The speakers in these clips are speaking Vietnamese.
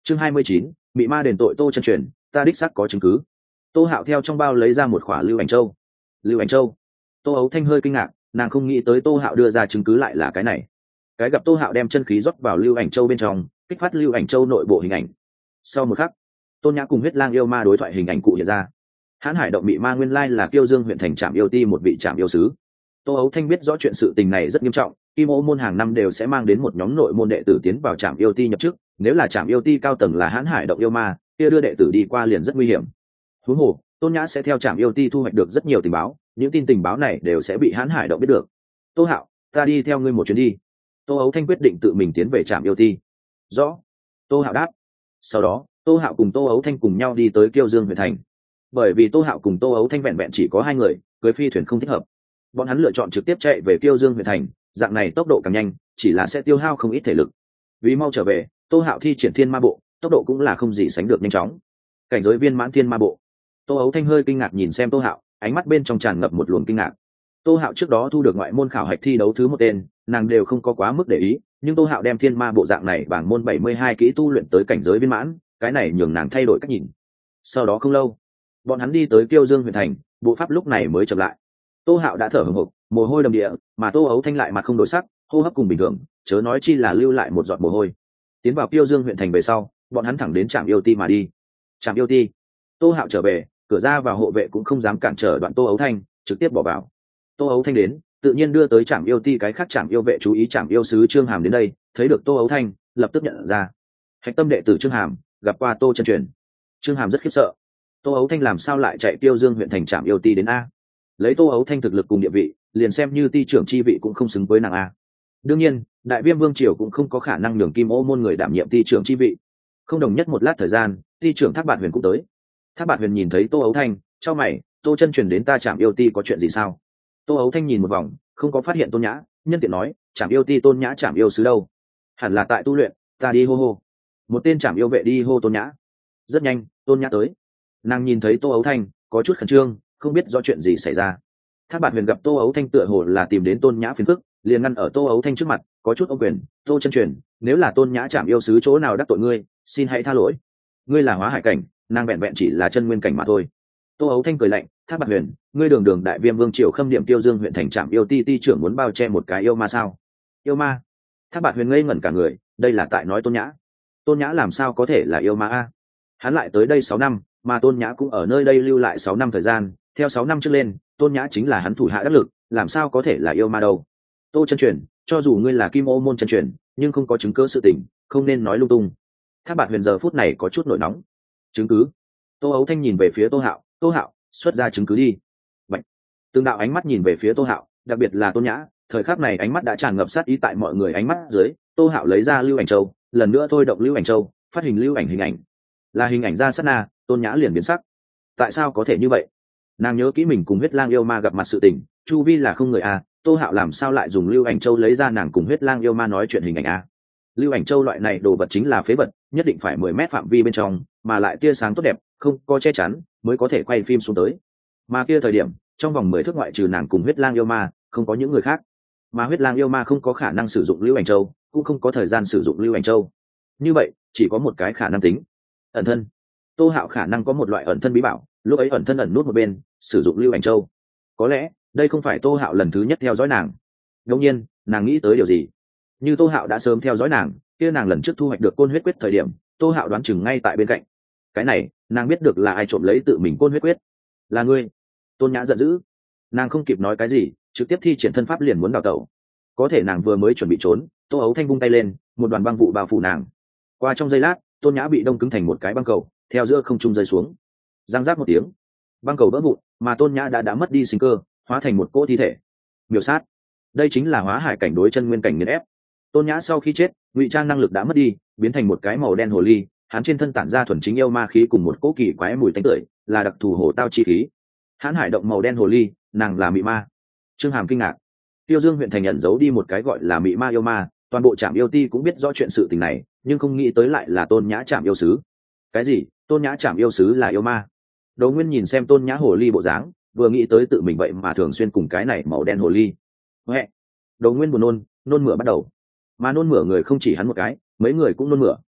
Chương 29, bị ma đền tội Tô Chân Truyền, ta đích xác có chứng cứ. Tô Hạo theo trong bao lấy ra một khỏa lưu ảnh châu. Lưu ảnh châu? Tô Ấu Thanh hơi kinh ngạc, nàng không nghĩ tới Tô Hạo đưa ra chứng cứ lại là cái này. Cái gặp Tô Hạo đem chân khí rót vào lưu ảnh châu bên trong, kích phát lưu ảnh châu nội bộ hình ảnh. Sau một khắc, Tôn Nhã cùng huyết lang yêu ma đối thoại hình ảnh cụ hiện ra. Hán Hải động bị ma nguyên lai là Kiêu Dương huyện thành trạm yêu ti một vị trạm yêu sứ. Tô Ấu Thanh biết rõ chuyện sự tình này rất nghiêm trọng, Kim Ô môn hàng năm đều sẽ mang đến một nhóm nội môn đệ tử tiến vào trạm yêu ti nhập chức, nếu là trạm yêu ti cao tầng là Hán Hải động yêu ma, kia đưa đệ tử đi qua liền rất nguy hiểm. Huống hồ, Tôn Nhã sẽ theo trạm yêu ti thu hoạch được rất nhiều tình báo, những tình báo này đều sẽ bị Hán Hải động biết được. Tô Hạo, ta đi theo ngươi một chuyến đi. Tô Ấu Thanh quyết định tự mình tiến về trạm yêu ti. Rõ. Tô Hạo đáp. Sau đó, Tô Hạo cùng Tô Ấu Thanh cùng nhau đi tới Kiêu Dương huyện thành. Bởi vì Tô Hạo cùng Tô Ấu Thanh vẹn vẹn chỉ có hai người, cưới phi thuyền không thích hợp, bọn hắn lựa chọn trực tiếp chạy về Kiêu Dương huyện thành, dạng này tốc độ càng nhanh, chỉ là sẽ tiêu hao không ít thể lực. Vì mau trở về, Tô Hạo thi triển Thiên Ma Bộ, tốc độ cũng là không gì sánh được nhanh chóng. Cảnh giới viên mãn Thiên Ma Bộ. Tô Ấu Thanh hơi kinh ngạc nhìn xem Tô Hạo, ánh mắt bên trong tràn ngập một luồng kinh ngạc. Tô Hạo trước đó thu được ngoại môn khảo hạch thi đấu thứ một tên, nàng đều không có quá mức để ý, nhưng Tô Hạo đem Thiên Ma Bộ dạng này bảng môn 72 kỹ tu luyện tới cảnh giới viên mãn, cái này nhường nàng thay đổi cách nhìn. Sau đó không lâu, bọn hắn đi tới Kiêu Dương huyện thành, bộ pháp lúc này mới chậm lại. Tô Hạo đã thở hổn hộc, mồ hôi đầm địa, mà Tô Ấu Thanh lại mặt không đổi sắc, hô hấp cùng bình thường, chớ nói chi là lưu lại một giọt mồ hôi. Tiến vào Kiêu Dương huyện thành về sau, bọn hắn thẳng đến trạm yêu ti mà đi. Trạm yêu ti. Tô Hạo trở về, cửa ra vào hộ vệ cũng không dám cản trở đoạn Tô Ấu Thanh, trực tiếp bỏ vào. Tô Ấu Thanh đến, tự nhiên đưa tới trạm yêu ti cái khác trạm yêu vệ chú ý trạm yêu sứ Trương Hàm đến đây, thấy được Tô Ấu Thanh, lập tức nhận ra. Hạch tâm đệ tử Trương Hàm, gặp qua Tô Chân Truyền. Trương Hàm rất khiếp sợ. Tô Ấu Thanh làm sao lại chạy Kiêu Dương huyện thành trạm yêu ti đến a? Lấy Tô Ấu Thanh thực lực cùng địa vị, liền xem như ti trưởng chi vị cũng không xứng với nàng a. Đương nhiên, Đại Viêm Vương triều cũng không có khả năng nhường Kim Ô môn người đảm nhiệm ti trưởng chi vị. Không đồng nhất một lát thời gian, ti trưởng Thác Bạt Huyền cũng tới. Thác Bạt Huyền nhìn thấy Tô Ấu Thanh, chau mày, Tô Chân Truyền đến ta trạm yêu ti có chuyện gì sao? Tô Ấu Thanh nhìn một vòng, không có phát hiện Tôn Nhã, nhân tiện nói, trạm yêu ti Tôn Nhã trạm yêu sứ đâu? Hẳn là tại tu luyện, ta đi hô hô. Một tên trạm yêu vệ đi hô Tôn Nhã. Rất nhanh, Tôn Nhã tới. Nàng nhìn thấy Tô Ấu Thanh, có chút khẩn trương, không biết do chuyện gì xảy ra. Thác Bạt Huyền gặp Tô Ấu Thanh tựa hồ là tìm đến Tôn Nhã phiền phức, liền ngăn ở Tô Ấu Thanh trước mặt, có chút ôm quyền, Tô Chân Truyền, nếu là Tôn Nhã trạm yêu sứ chỗ nào đắc tội ngươi, xin hãy tha lỗi. Ngươi là hóa hải cảnh, nàng vẹn vẹn chỉ là chân nguyên cảnh mà thôi. Tô Ấu Thanh cười lạnh, Thác Bạt Huyền, ngươi đường đường Đại Viêm Vương triều khâm điểm Kiêu Dương huyện thành trạm yêu ti ti trưởng muốn bao che một cái yêu ma sao? Yêu ma? Thác Bạt Huyền ngây ngẩn cả người, đây là tại nói Tôn Nhã. Tôn Nhã làm sao có thể là yêu ma a? Hắn lại tới đây 6 năm, mà Tôn Nhã cũng ở nơi đây lưu lại 6 năm thời gian, theo 6 năm trước lên, Tôn Nhã chính là hắn thủ hạ đắc lực, làm sao có thể là yêu ma đâu? Tô Chân Truyền, cho dù ngươi là Kim Ô môn chân truyền, nhưng không có chứng cứ sự tình, không nên nói lung tung. Thác Bạt Huyền giờ phút này có chút nổi nóng. Chứng cứ? Tô Ấu Thanh nhìn về phía Tô Hạo, Tô Hạo, xuất ra chứng cứ đi. Bạch. Từng đạo ánh mắt nhìn về phía Tô Hạo, đặc biệt là Tôn Nhã, thời khắc này ánh mắt đã tràn ngập sát ý tại mọi người ánh mắt dưới. Tô Hạo lấy ra lưu ảnh châu, lần nữa thôi động lưu ảnh châu, phát hình lưu ảnh hình ảnh. Là hình ảnh ra sát na, Tôn Nhã liền biến sắc. Tại sao có thể như vậy? Nàng nhớ kỹ mình cùng huyết lang yêu ma gặp mặt sự tình, chu vi là không người a, Tô Hạo làm sao lại dùng lưu ảnh châu lấy ra nàng cùng huyết lang yêu ma nói chuyện hình ảnh a? Lưu ảnh châu loại này đồ vật chính là phế vật, nhất định phải 10 mét phạm vi bên trong, mà lại tia sáng tốt đẹp, không có che chắn, mới có thể quay phim xuống tới. Mà kia thời điểm, trong vòng 10 thước ngoại trừ nàng cùng huyết lang yêu ma, không có những người khác. Mà huyết lang yêu ma không có khả năng sử dụng lưu ảnh châu, cũng không có thời gian sử dụng lưu ảnh châu. Như vậy, chỉ có một cái khả năng tính. Ẩn thân. Tô Hạo khả năng có một loại ẩn thân bí bảo, lúc ấy ẩn thân ẩn nút một bên, sử dụng lưu ảnh châu. Có lẽ, đây không phải Tô Hạo lần thứ nhất theo dõi nàng. Ngẫu nhiên, nàng nghĩ tới điều gì? Như Tô Hạo đã sớm theo dõi nàng, kia nàng lần trước thu hoạch được côn huyết quyết thời điểm, Tô Hạo đoán chừng ngay tại bên cạnh. Cái này, nàng biết được là ai trộm lấy tự mình côn huyết quyết. Là ngươi. Tôn Nhã giận dữ. Nàng không kịp nói cái gì, trực tiếp thi triển thân pháp liền muốn đào tẩu. Có thể nàng vừa mới chuẩn bị trốn, Tô Ấu Thanh vung tay lên, một đoàn băng vụ bao phủ nàng. Qua trong giây lát, Tôn Nhã bị đông cứng thành một cái băng cầu, theo giữa không trung rơi xuống. Giang giáp một tiếng, băng cầu vỡ vụn, mà Tôn Nhã đã mất đi sinh cơ, hóa thành một cỗ thi thể. Miểu sát. Đây chính là hóa hải cảnh đối chân nguyên cảnh nghiền ép. Tôn Nhã sau khi chết, ngụy trang năng lực đã mất đi, biến thành một cái màu đen hồ ly, hắn trên thân tản ra thuần chính yêu ma khí cùng một cỗ kỳ quái mùi tanh tưởi, là đặc thù hồ tao chi khí. Hán Hải động màu đen hồ ly, nàng là mị ma. Trương Hàm kinh ngạc. Tiêu Dương huyện thành nhận giấu đi một cái gọi là mị ma yêu ma, toàn bộ trạm yêu ti cũng biết rõ chuyện sự tình này, nhưng không nghĩ tới lại là Tôn Nhã trạm yêu sứ. Cái gì? Tôn Nhã trạm yêu sứ là yêu ma? Đỗ Nguyên nhìn xem Tôn Nhã hồ ly bộ dáng, vừa nghĩ tới tự mình vậy mà thường xuyên cùng cái này màu đen hồ ly. Huệ. Đỗ Nguyên buồn nôn mửa bắt đầu. Mà nôn mửa người không chỉ hắn một cái, mấy người cũng nôn mửa.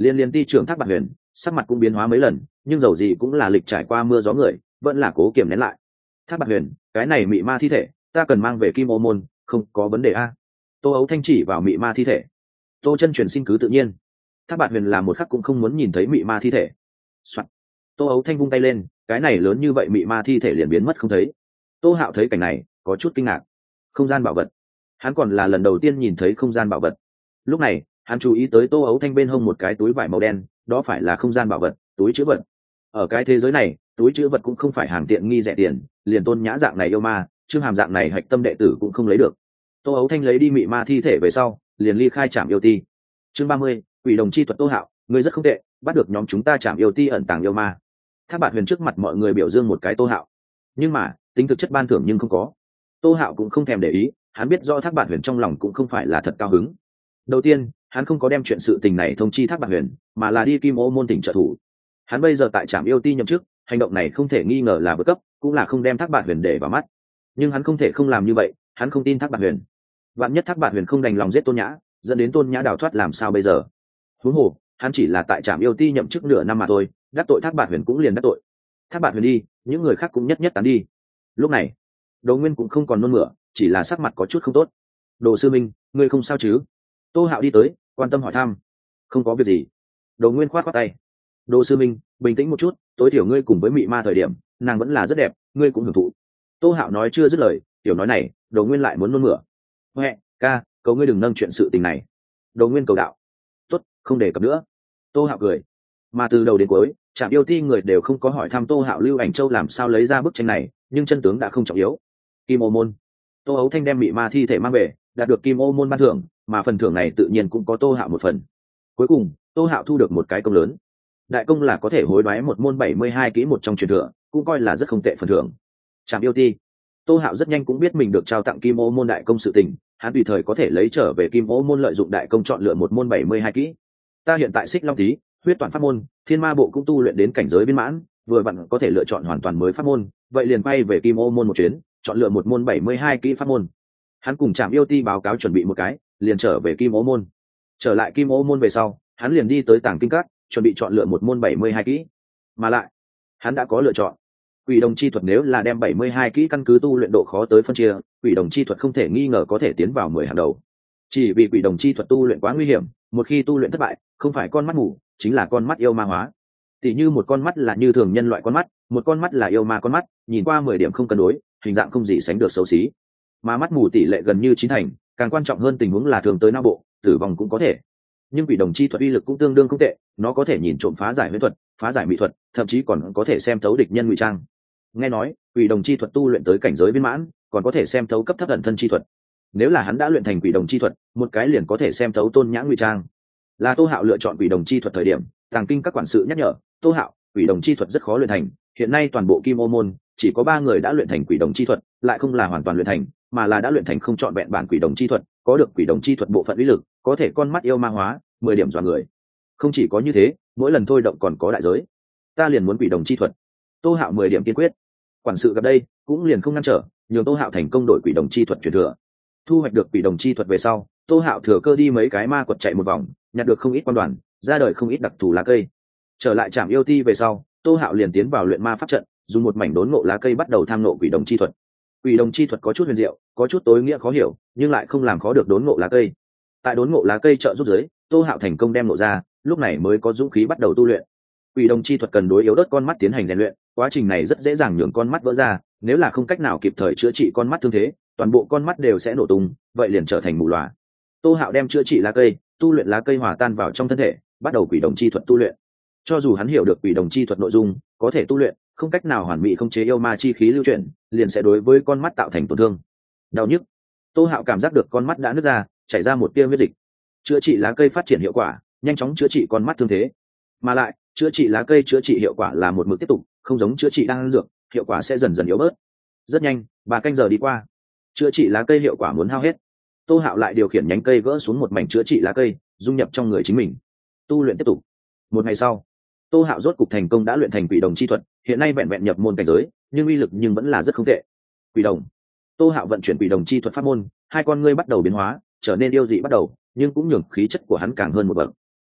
Liên ti trưởng Thác Bạt Huyền sắc mặt cũng biến hóa mấy lần, nhưng dầu gì cũng là lịch trải qua mưa gió người, vẫn là cố kiềm nén lại. Thác Bạt Huyền, cái này mị ma thi thể ta cần mang về Kim Ô môn, không có vấn đề a. Tô Ấu Thanh chỉ vào mị ma thi thể. Tô Chân Truyền xin cứ tự nhiên. Thác Bạt Huyền là một khắc cũng không muốn nhìn thấy mị ma thi thể. Soạn. Tô Ấu Thanh vung tay lên, cái này lớn như vậy mị ma thi thể liền biến mất không thấy. Tô Hạo thấy cảnh này có chút kinh ngạc. Không gian bảo vật, hắn còn là lần đầu tiên nhìn thấy không gian bảo vật. Lúc này hắn chú ý tới Tô Ấu Thanh bên hông một cái túi vải màu đen, đó phải là không gian bảo vật, túi trữ vật. Ở cái thế giới này, túi trữ vật cũng không phải hàng tiện nghi rẻ tiền, liền Tôn Nhã dạng này yêu ma, Trương Hàm dạng này hạch tâm đệ tử cũng không lấy được. Tô Ấu Thanh lấy đi mị ma thi thể về sau, liền ly khai Trảm Yêu Ti. Chương 30, Quỷ Đồng Chi thuật. Tô Hạo, ngươi rất không tệ, bắt được nhóm chúng ta Trảm Yêu Ti ẩn tàng yêu ma. Thác Bạt Huyền trước mặt mọi người biểu dương một cái Tô Hạo, nhưng mà tính thực chất ban thưởng nhưng không có. Tô Hạo cũng không thèm để ý, hắn biết do Thác Bạt Huyền trong lòng cũng không phải là thật cao hứng. Đầu tiên, hắn không có đem chuyện sự tình này thông chi Thác Bạt Huyền, mà là đi Kim Ô môn tỉnh trợ thủ. Hắn bây giờ tại Trảm Yêu Ti nhậm chức, hành động này không thể nghi ngờ là vượt cấp, cũng là không đem Thác Bạt Huyền để vào mắt. Nhưng hắn không thể không làm như vậy, hắn không tin Thác Bạt Huyền. Vạn nhất Thác Bạt Huyền không đành lòng giết Tôn Nhã, dẫn đến Tôn Nhã đào thoát làm sao bây giờ? Huống hồ, hắn chỉ là tại Trảm Yêu Ti nhậm chức nửa năm mà thôi, đắc tội Thác Bạt Huyền cũng liền đắc tội. Thác Bạt Huyền đi, những người khác cũng nhất nhất tán đi. Lúc này, Đồ Nguyên cũng không còn nôn mửa, chỉ là sắc mặt có chút không tốt. Đồ sư minh, ngươi không sao chứ? Tô Hạo đi tới, quan tâm hỏi thăm. Không có việc gì. Đồ Nguyên khoát khoát tay. Đồ sư minh, bình tĩnh một chút, tối thiểu ngươi cùng với mị ma thời điểm, nàng vẫn là rất đẹp, ngươi cũng hưởng thụ. Tô Hạo nói chưa dứt lời, tiểu nói này, Đồ Nguyên lại muốn nôn mửa. Huệ, ca, cầu ngươi đừng nâng chuyện sự tình này. Đồ Nguyên cầu đạo. Tốt, không đề cập nữa. Tô Hạo cười. Mà từ đầu đến cuối, Trảm Yêu Ti người đều không có hỏi thăm Tô Hạo Lưu Ảnh Châu làm sao lấy ra bức tranh này, nhưng chân tướng đã không trọng yếu. Kim Ô môn. Tô Ấu Thanh đem mị ma thi thể mang về, đạt được Kim Ô môn ban thưởng, mà phần thưởng này tự nhiên cũng có Tô Hạo một phần. Cuối cùng, Tô Hạo thu được một cái công lớn. Đại công là có thể hối đoái một môn 72 kỹ một trong truyền thừa, cũng coi là rất không tệ phần thưởng. Trảm Yêu Ti. Tô Hạo rất nhanh cũng biết mình được trao tặng Kim Ô môn đại công sự tình, hắn tùy thời có thể lấy trở về Kim Ô môn lợi dụng đại công chọn lựa một môn 72 kỹ. Ta hiện tại Xích Long Tí, huyết toàn pháp môn, Thiên Ma bộ cũng tu luyện đến cảnh giới viên mãn, vừa vặn có thể lựa chọn hoàn toàn mới pháp môn, vậy liền quay về Kim Ô môn một chuyến, chọn lựa một môn 72 kỹ pháp môn. Hắn cùng Trảm Yêu Ti báo cáo chuẩn bị một cái, liền trở về Kim Ô môn. Trở lại Kim Ô môn về sau, hắn liền đi tới Tàng Kinh Các, chuẩn bị chọn lựa một môn 72 kỹ. Mà lại, hắn đã có lựa chọn. Quỷ Đồng Chi thuật nếu là đem 72 kỹ căn cứ tu luyện độ khó tới phân chia, Quỷ Đồng Chi thuật không thể nghi ngờ có thể tiến vào 10 hàng đầu. Chỉ vì Quỷ Đồng Chi thuật tu luyện quá nguy hiểm, một khi tu luyện thất bại, không phải con mắt mù, chính là con mắt yêu ma hóa. Tỉ như một con mắt là như thường nhân loại con mắt, một con mắt là yêu ma con mắt, nhìn qua 10 điểm không cân đối, hình dạng không gì sánh được xấu xí. Mà mắt mù tỷ lệ gần như 9 thành, càng quan trọng hơn tình huống là thường tới não bộ, tử vong cũng có thể. Nhưng Quỷ Đồng Chi thuật uy lực cũng tương đương không tệ, nó có thể nhìn trộm phá giải huyễn thuật, phá giải mỹ thuật, thậm chí còn có thể xem thấu địch nhân ngụy trang. Nghe nói, Quỷ Đồng Chi thuật tu luyện tới cảnh giới viên mãn, còn có thể xem thấu cấp thấp ẩn thân chi thuật. Nếu là hắn đã luyện thành Quỷ Đồng Chi thuật, một cái liền có thể xem thấu Tôn Nhã ngụy trang. Là Tô Hạo lựa chọn Quỷ Đồng Chi thuật thời điểm, Tàng Kinh các quản sự nhắc nhở, Tô Hạo, Quỷ Đồng Chi thuật rất khó luyện thành, hiện nay toàn bộ Kim Ô môn chỉ có 3 người đã luyện thành Quỷ Đồng Chi thuật, lại không là hoàn toàn luyện thành, mà là đã luyện thành không trọn vẹn bản Quỷ Đồng Chi thuật, có được Quỷ Đồng Chi thuật bộ phận uy lực, có thể con mắt yêu ma hóa, 10 điểm dọa người. Không chỉ có như thế, mỗi lần thôi động còn có đại giới. Ta liền muốn Quỷ Đồng Chi thuật. Tô Hạo 10 điểm kiên quyết. Quản sự gặp đây, cũng liền không ngăn trở, nhường Tô Hạo thành công đổi Quỷ Đồng Chi thuật truyền thừa. Thu hoạch được Quỷ Đồng Chi thuật về sau, Tô Hạo thừa cơ đi mấy cái ma quật chạy một vòng, nhặt được không ít quan đoàn, ra đời không ít đặc thù lá cây. Trở lại Trảm Yêu Ti về sau, Tô Hạo liền tiến vào luyện ma pháp trận, dùng một mảnh đốn ngộ lá cây bắt đầu tham ngộ Quỷ Đồng Chi thuật. Quỷ Đồng Chi thuật có chút huyền diệu, có chút tối nghĩa khó hiểu, nhưng lại không làm khó được đốn ngộ lá cây. Tại đốn ngộ lá cây trợ giúp dưới, Tô Hạo thành công đem ngộ ra, lúc này mới có dũng khí bắt đầu tu luyện. Quỷ Đồng Chi thuật cần đối yếu ớt con mắt tiến hành rèn luyện, quá trình này rất dễ dàng nhường con mắt vỡ ra, nếu là không cách nào kịp thời chữa trị con mắt thương thế, toàn bộ con mắt đều sẽ nổ tung, vậy liền trở thành mù lòa. Tô Hạo đem chữa trị lá cây, tu luyện lá cây hòa tan vào trong thân thể, bắt đầu Quỷ Đồng Chi thuật tu luyện. Cho dù hắn hiểu được Quỷ Đồng Chi thuật nội dung, có thể tu luyện, không cách nào hoàn mỹ không chế yêu ma chi khí lưu chuyển, liền sẽ đối với con mắt tạo thành tổn thương. Đau nhức. Tô Hạo cảm giác được con mắt đã nứt ra, chảy ra một tia huyết dịch. Chữa trị lá cây phát triển hiệu quả, nhanh chóng chữa trị con mắt thương thế. Mà lại, chữa trị lá cây chữa trị hiệu quả là một mực tiếp tục, không giống chữa trị đan dược, hiệu quả sẽ dần dần yếu bớt. Rất nhanh, 3 canh giờ đi qua, chữa trị lá cây hiệu quả muốn hao hết. Tô Hạo lại điều khiển nhánh cây gỡ xuống một mảnh chữa trị lá cây, dung nhập trong người chính mình. Tu luyện tiếp tục. Một ngày sau, Tô Hạo rốt cục thành công đã luyện thành Quỷ Đồng Chi thuật, hiện nay vẹn vẹn nhập môn cảnh giới, nhưng uy lực nhưng vẫn là rất không tệ. Quỷ Đồng. Tô Hạo vận chuyển Quỷ Đồng Chi thuật pháp môn, hai con ngươi bắt đầu biến hóa, trở nên yêu dị bắt đầu, nhưng cũng nhường khí chất của hắn càng hơn một bậc.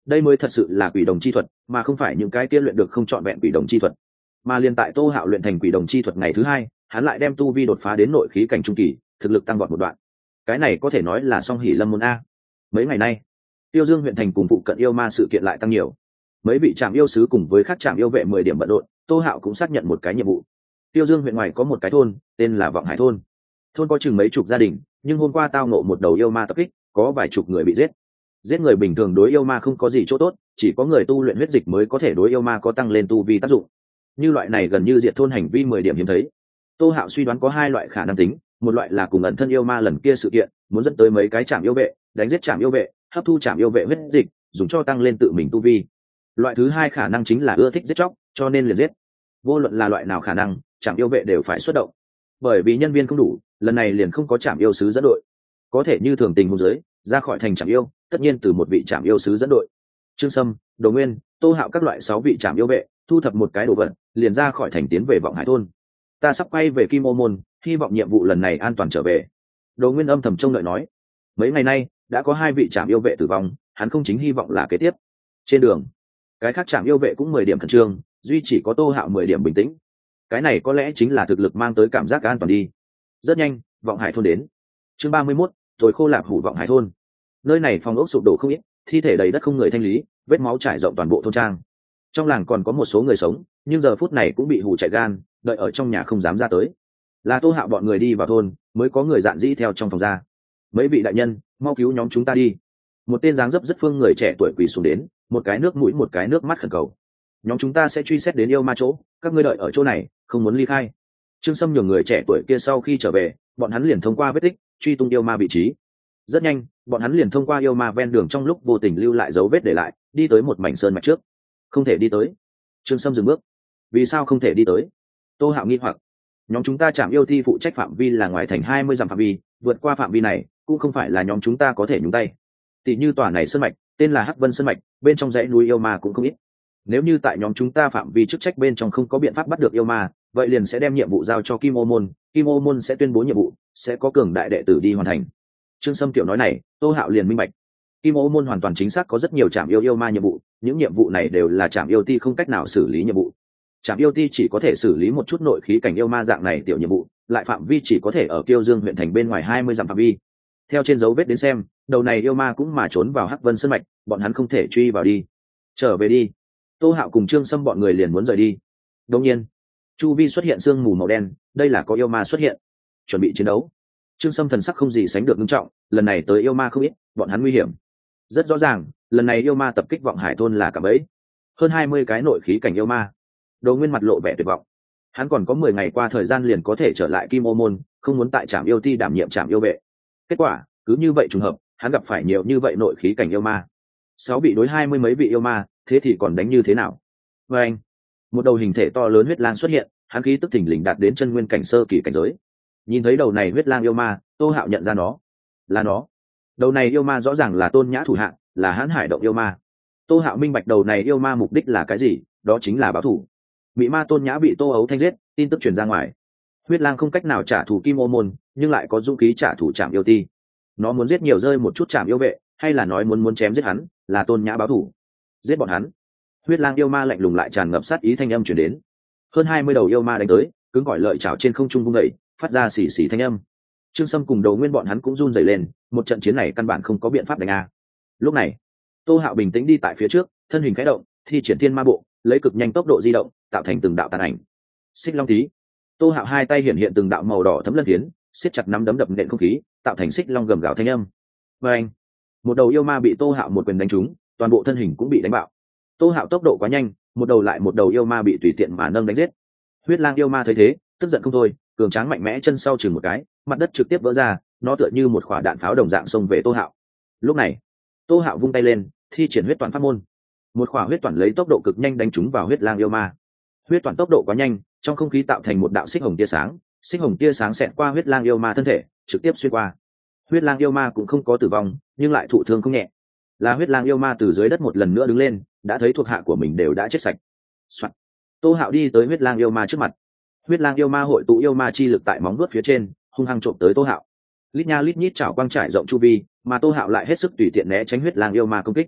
đây mới thật sự là quỷ đồng chi thuật, mà không phải những cái kia luyện được không trọn vẹn quỷ đồng chi thuật. Mà liên tại Tô Hạo luyện thành quỷ đồng chi thuật ngày thứ hai, hắn lại đem tu vi đột phá đến nội khí cảnh trung kỳ, thực lực tăng vọt một đoạn. Cái này có thể nói là song hỷ lâm môn a. Mấy ngày nay, Tiêu Dương huyện thành cùng phụ cận yêu ma sự kiện lại tăng nhiều. Mấy vị trạm yêu sứ cùng với các trạm yêu vệ 10 điểm bận rộn, Tô Hạo cũng xác nhận một cái nhiệm vụ. Tiêu Dương huyện ngoài có một cái thôn, tên là Vọng Hải thôn. Thôn có chừng mấy chục gia đình, nhưng hôm qua tao ngộ một đầu yêu ma tập kích, có vài chục người bị giết. Giết người bình thường đối yêu ma không có gì chỗ tốt, chỉ có người tu luyện huyết dịch mới có thể đối yêu ma có tăng lên tu vi tác dụng. Như loại này gần như diệt thôn hành vi 10 điểm hiếm thấy. Tô Hạo suy đoán có hai loại khả năng tính, một loại là cùng ẩn thân yêu ma lần kia sự kiện, muốn dẫn tới mấy cái trạm yêu vệ, đánh giết trạm yêu vệ, hấp thu trạm yêu vệ huyết dịch, dùng cho tăng lên tự mình tu vi. Loại thứ hai khả năng chính là ưa thích giết chóc, cho nên liền giết. Vô luận là loại nào khả năng, trạm yêu vệ đều phải xuất động. Bởi vì nhân viên không đủ, lần này liền không có trạm yêu sứ dẫn đội. Có thể như thường tình huống dưới, ra khỏi thành trạm yêu, tất nhiên từ một vị trạm yêu sứ dẫn đội. Trương Sâm, Đồ Nguyên, Tô Hạo các loại 6 vị trạm yêu vệ, thu thập một cái đồ vật, liền ra khỏi thành tiến về Vọng Hải thôn. Ta sắp quay về Kim Ô môn, hy vọng nhiệm vụ lần này an toàn trở về. Đồ Nguyên âm thầm trông đợi nói. Mấy ngày nay đã có 2 vị trạm yêu vệ tử vong, hắn không chính hy vọng là kế tiếp. Trên đường, cái khác trạm yêu vệ cũng 10 điểm khẩn trương, duy chỉ có Tô Hạo 10 điểm bình tĩnh. Cái này có lẽ chính là thực lực mang tới cảm giác an toàn đi. Rất nhanh, Vọng Hải thôn đến. Chương 31, tối khô lạp hủ Vọng Hải thôn. Nơi này phòng ốc sụp đổ không ít, thi thể đầy đất không người thanh lý, vết máu trải rộng toàn bộ thôn trang. Trong làng còn có một số người sống, nhưng giờ phút này cũng bị hù chạy gan, đợi ở trong nhà không dám ra tới. Là Tô Hạo bọn người đi vào thôn, mới có người dạn dĩ theo trong phòng ra. Mấy vị đại nhân, mau cứu nhóm chúng ta đi. Một tên dáng dấp rất phương người trẻ tuổi quỳ xuống đến, một cái nước mũi một cái nước mắt khẩn cầu. Nhóm chúng ta sẽ truy xét đến yêu ma chỗ, các ngươi đợi ở chỗ này, không muốn ly khai. Trương Sâm nhường người trẻ tuổi kia sau khi trở về, bọn hắn liền thông qua vết tích truy tung yêu ma vị trí. Rất nhanh, bọn hắn liền thông qua yêu ma ven đường trong lúc vô tình lưu lại dấu vết để lại, đi tới một mảnh sơn mạch trước. Không thể đi tới. Trương Sâm dừng bước. Vì sao không thể đi tới? Tô Hạo nghi hoặc. Nhóm chúng ta trạm yêu thi phụ trách phạm vi là ngoài thành 20 dặm phạm vi, vượt qua phạm vi này cũng không phải là nhóm chúng ta có thể nhúng tay. Tỷ như tòa này sơn mạch, tên là Hắc Vân sơn mạch, bên trong dãy núi yêu ma cũng không ít. Nếu như tại nhóm chúng ta phạm vi chức trách bên trong không có biện pháp bắt được yêu ma, vậy liền sẽ đem nhiệm vụ giao cho Kim Ô môn, Kim Ô môn sẽ tuyên bố nhiệm vụ, sẽ có cường đại đệ tử đi hoàn thành. Trương Sâm kiểu nói này, Tô Hạo liền minh bạch. Kim Ô môn hoàn toàn chính xác có rất nhiều trạm yêu ma nhiệm vụ, những nhiệm vụ này đều là trạm yêu ti không cách nào xử lý nhiệm vụ. Trạm yêu ti chỉ có thể xử lý một chút nội khí cảnh yêu ma dạng này tiểu nhiệm vụ, lại phạm vi chỉ có thể ở Kiêu Dương huyện thành bên ngoài 20 dặm phạm vi. Theo trên dấu vết đến xem, đầu này yêu ma cũng mà trốn vào Hắc Vân sơn mạch, bọn hắn không thể truy vào đi. Trở về đi. Tô Hạo cùng Trương Sâm bọn người liền muốn rời đi. Đột nhiên, chu vi xuất hiện sương mù màu đen, đây là có yêu ma xuất hiện. Chuẩn bị chiến đấu. Trương Sâm thần sắc không gì sánh được nghiêm trọng, lần này tới yêu ma không ít, bọn hắn nguy hiểm. Rất rõ ràng, lần này yêu ma tập kích Vọng Hải thôn là cả bẫy. Hơn 20 cái nội khí cảnh yêu ma. Đồ Nguyên mặt lộ vẻ tuyệt vọng. Hắn còn có 10 ngày qua thời gian liền có thể trở lại Kim Ô môn, không muốn tại trạm yêu ti đảm nhiệm trạm yêu vệ. Kết quả, cứ như vậy trùng hợp, hắn gặp phải nhiều như vậy nội khí cảnh yêu ma. 6 bị đối 20 mấy vị yêu ma, thế thì còn đánh như thế nào? Và anh, một đầu hình thể to lớn huyết lang xuất hiện, hắn khí tức thình lình đạt đến chân nguyên cảnh sơ kỳ cảnh giới. Nhìn thấy đầu này huyết lang yêu ma, Tô Hạo nhận ra nó. Là nó. Đầu này yêu ma rõ ràng là Tôn Nhã thủ hạng, là Hãn Hải động yêu ma. Tô Hạo minh bạch đầu này yêu ma mục đích là cái gì, đó chính là báo thù. Mị ma Tôn Nhã bị Tô Ấu Thanh giết, tin tức truyền ra ngoài. Huyết lang không cách nào trả thù Kim Ô môn, nhưng lại có dũng khí trả thù trạm yêu ti. Nó muốn giết nhiều rơi một chút trạm yêu vệ, hay là nói muốn chém giết hắn, là Tôn Nhã báo thù. Giết bọn hắn. Huyết lang yêu ma lạnh lùng lại tràn ngập sát ý thanh âm truyền đến. Hơn 20 đầu yêu ma đánh tới, cứng cỏi lợi chảo trên không trung vung đẩy, phát ra xì xì thanh âm. Trương Sâm cùng Đồ Nguyên bọn hắn cũng run rẩy lên, một trận chiến này căn bản không có biện pháp đánh a. Lúc này, Tô Hạo bình tĩnh đi tại phía trước, thân hình khẽ động, thi triển thiên ma bộ, lấy cực nhanh tốc độ di động, tạo thành từng đạo tàn ảnh. Xích Long Tí. Tô Hạo hai tay hiện hiện từng đạo màu đỏ thấm lân tiến, siết chặt nắm đấm đập nện không khí, tạo thành xích long gầm gào thanh âm. Và anh, một đầu yêu ma bị Tô Hạo một quyền đánh trúng, toàn bộ thân hình cũng bị đánh bạo. Tô Hạo tốc độ quá nhanh, một đầu lại một đầu yêu ma bị tùy tiện mà nâng đánh giết. Huyết lang yêu ma thấy thế, tức giận không thôi, cường tráng mạnh mẽ chân sau chừng một cái, mặt đất trực tiếp vỡ ra, nó tựa như một quả đạn pháo đồng dạng xông về Tô Hạo. Lúc này, Tô Hạo vung tay lên, thi triển huyết toàn pháp môn. Một quả huyết toàn lấy tốc độ cực nhanh đánh trúng vào huyết lang yêu ma. Huyết toàn tốc độ quá nhanh, trong không khí tạo thành một đạo xích hồng tia sáng, xích hồng tia sáng xẹt qua huyết lang yêu ma thân thể, trực tiếp xuyên qua. Huyết lang yêu ma cũng không có tử vong, nhưng lại thụ thương không nhẹ. Là huyết lang yêu ma từ dưới đất một lần nữa đứng lên, đã thấy thuộc hạ của mình đều đã chết sạch. Soạn. Tô Hạo đi tới huyết lang yêu ma trước mặt. Huyết lang yêu ma hội tụ yêu ma chi lực tại móng vuốt phía trên, hung hăng trộm tới Tô Hạo. Lít nha lít nhít chảo quang trải rộng chu vi, mà Tô Hạo lại hết sức tùy tiện né tránh huyết lang yêu ma công kích.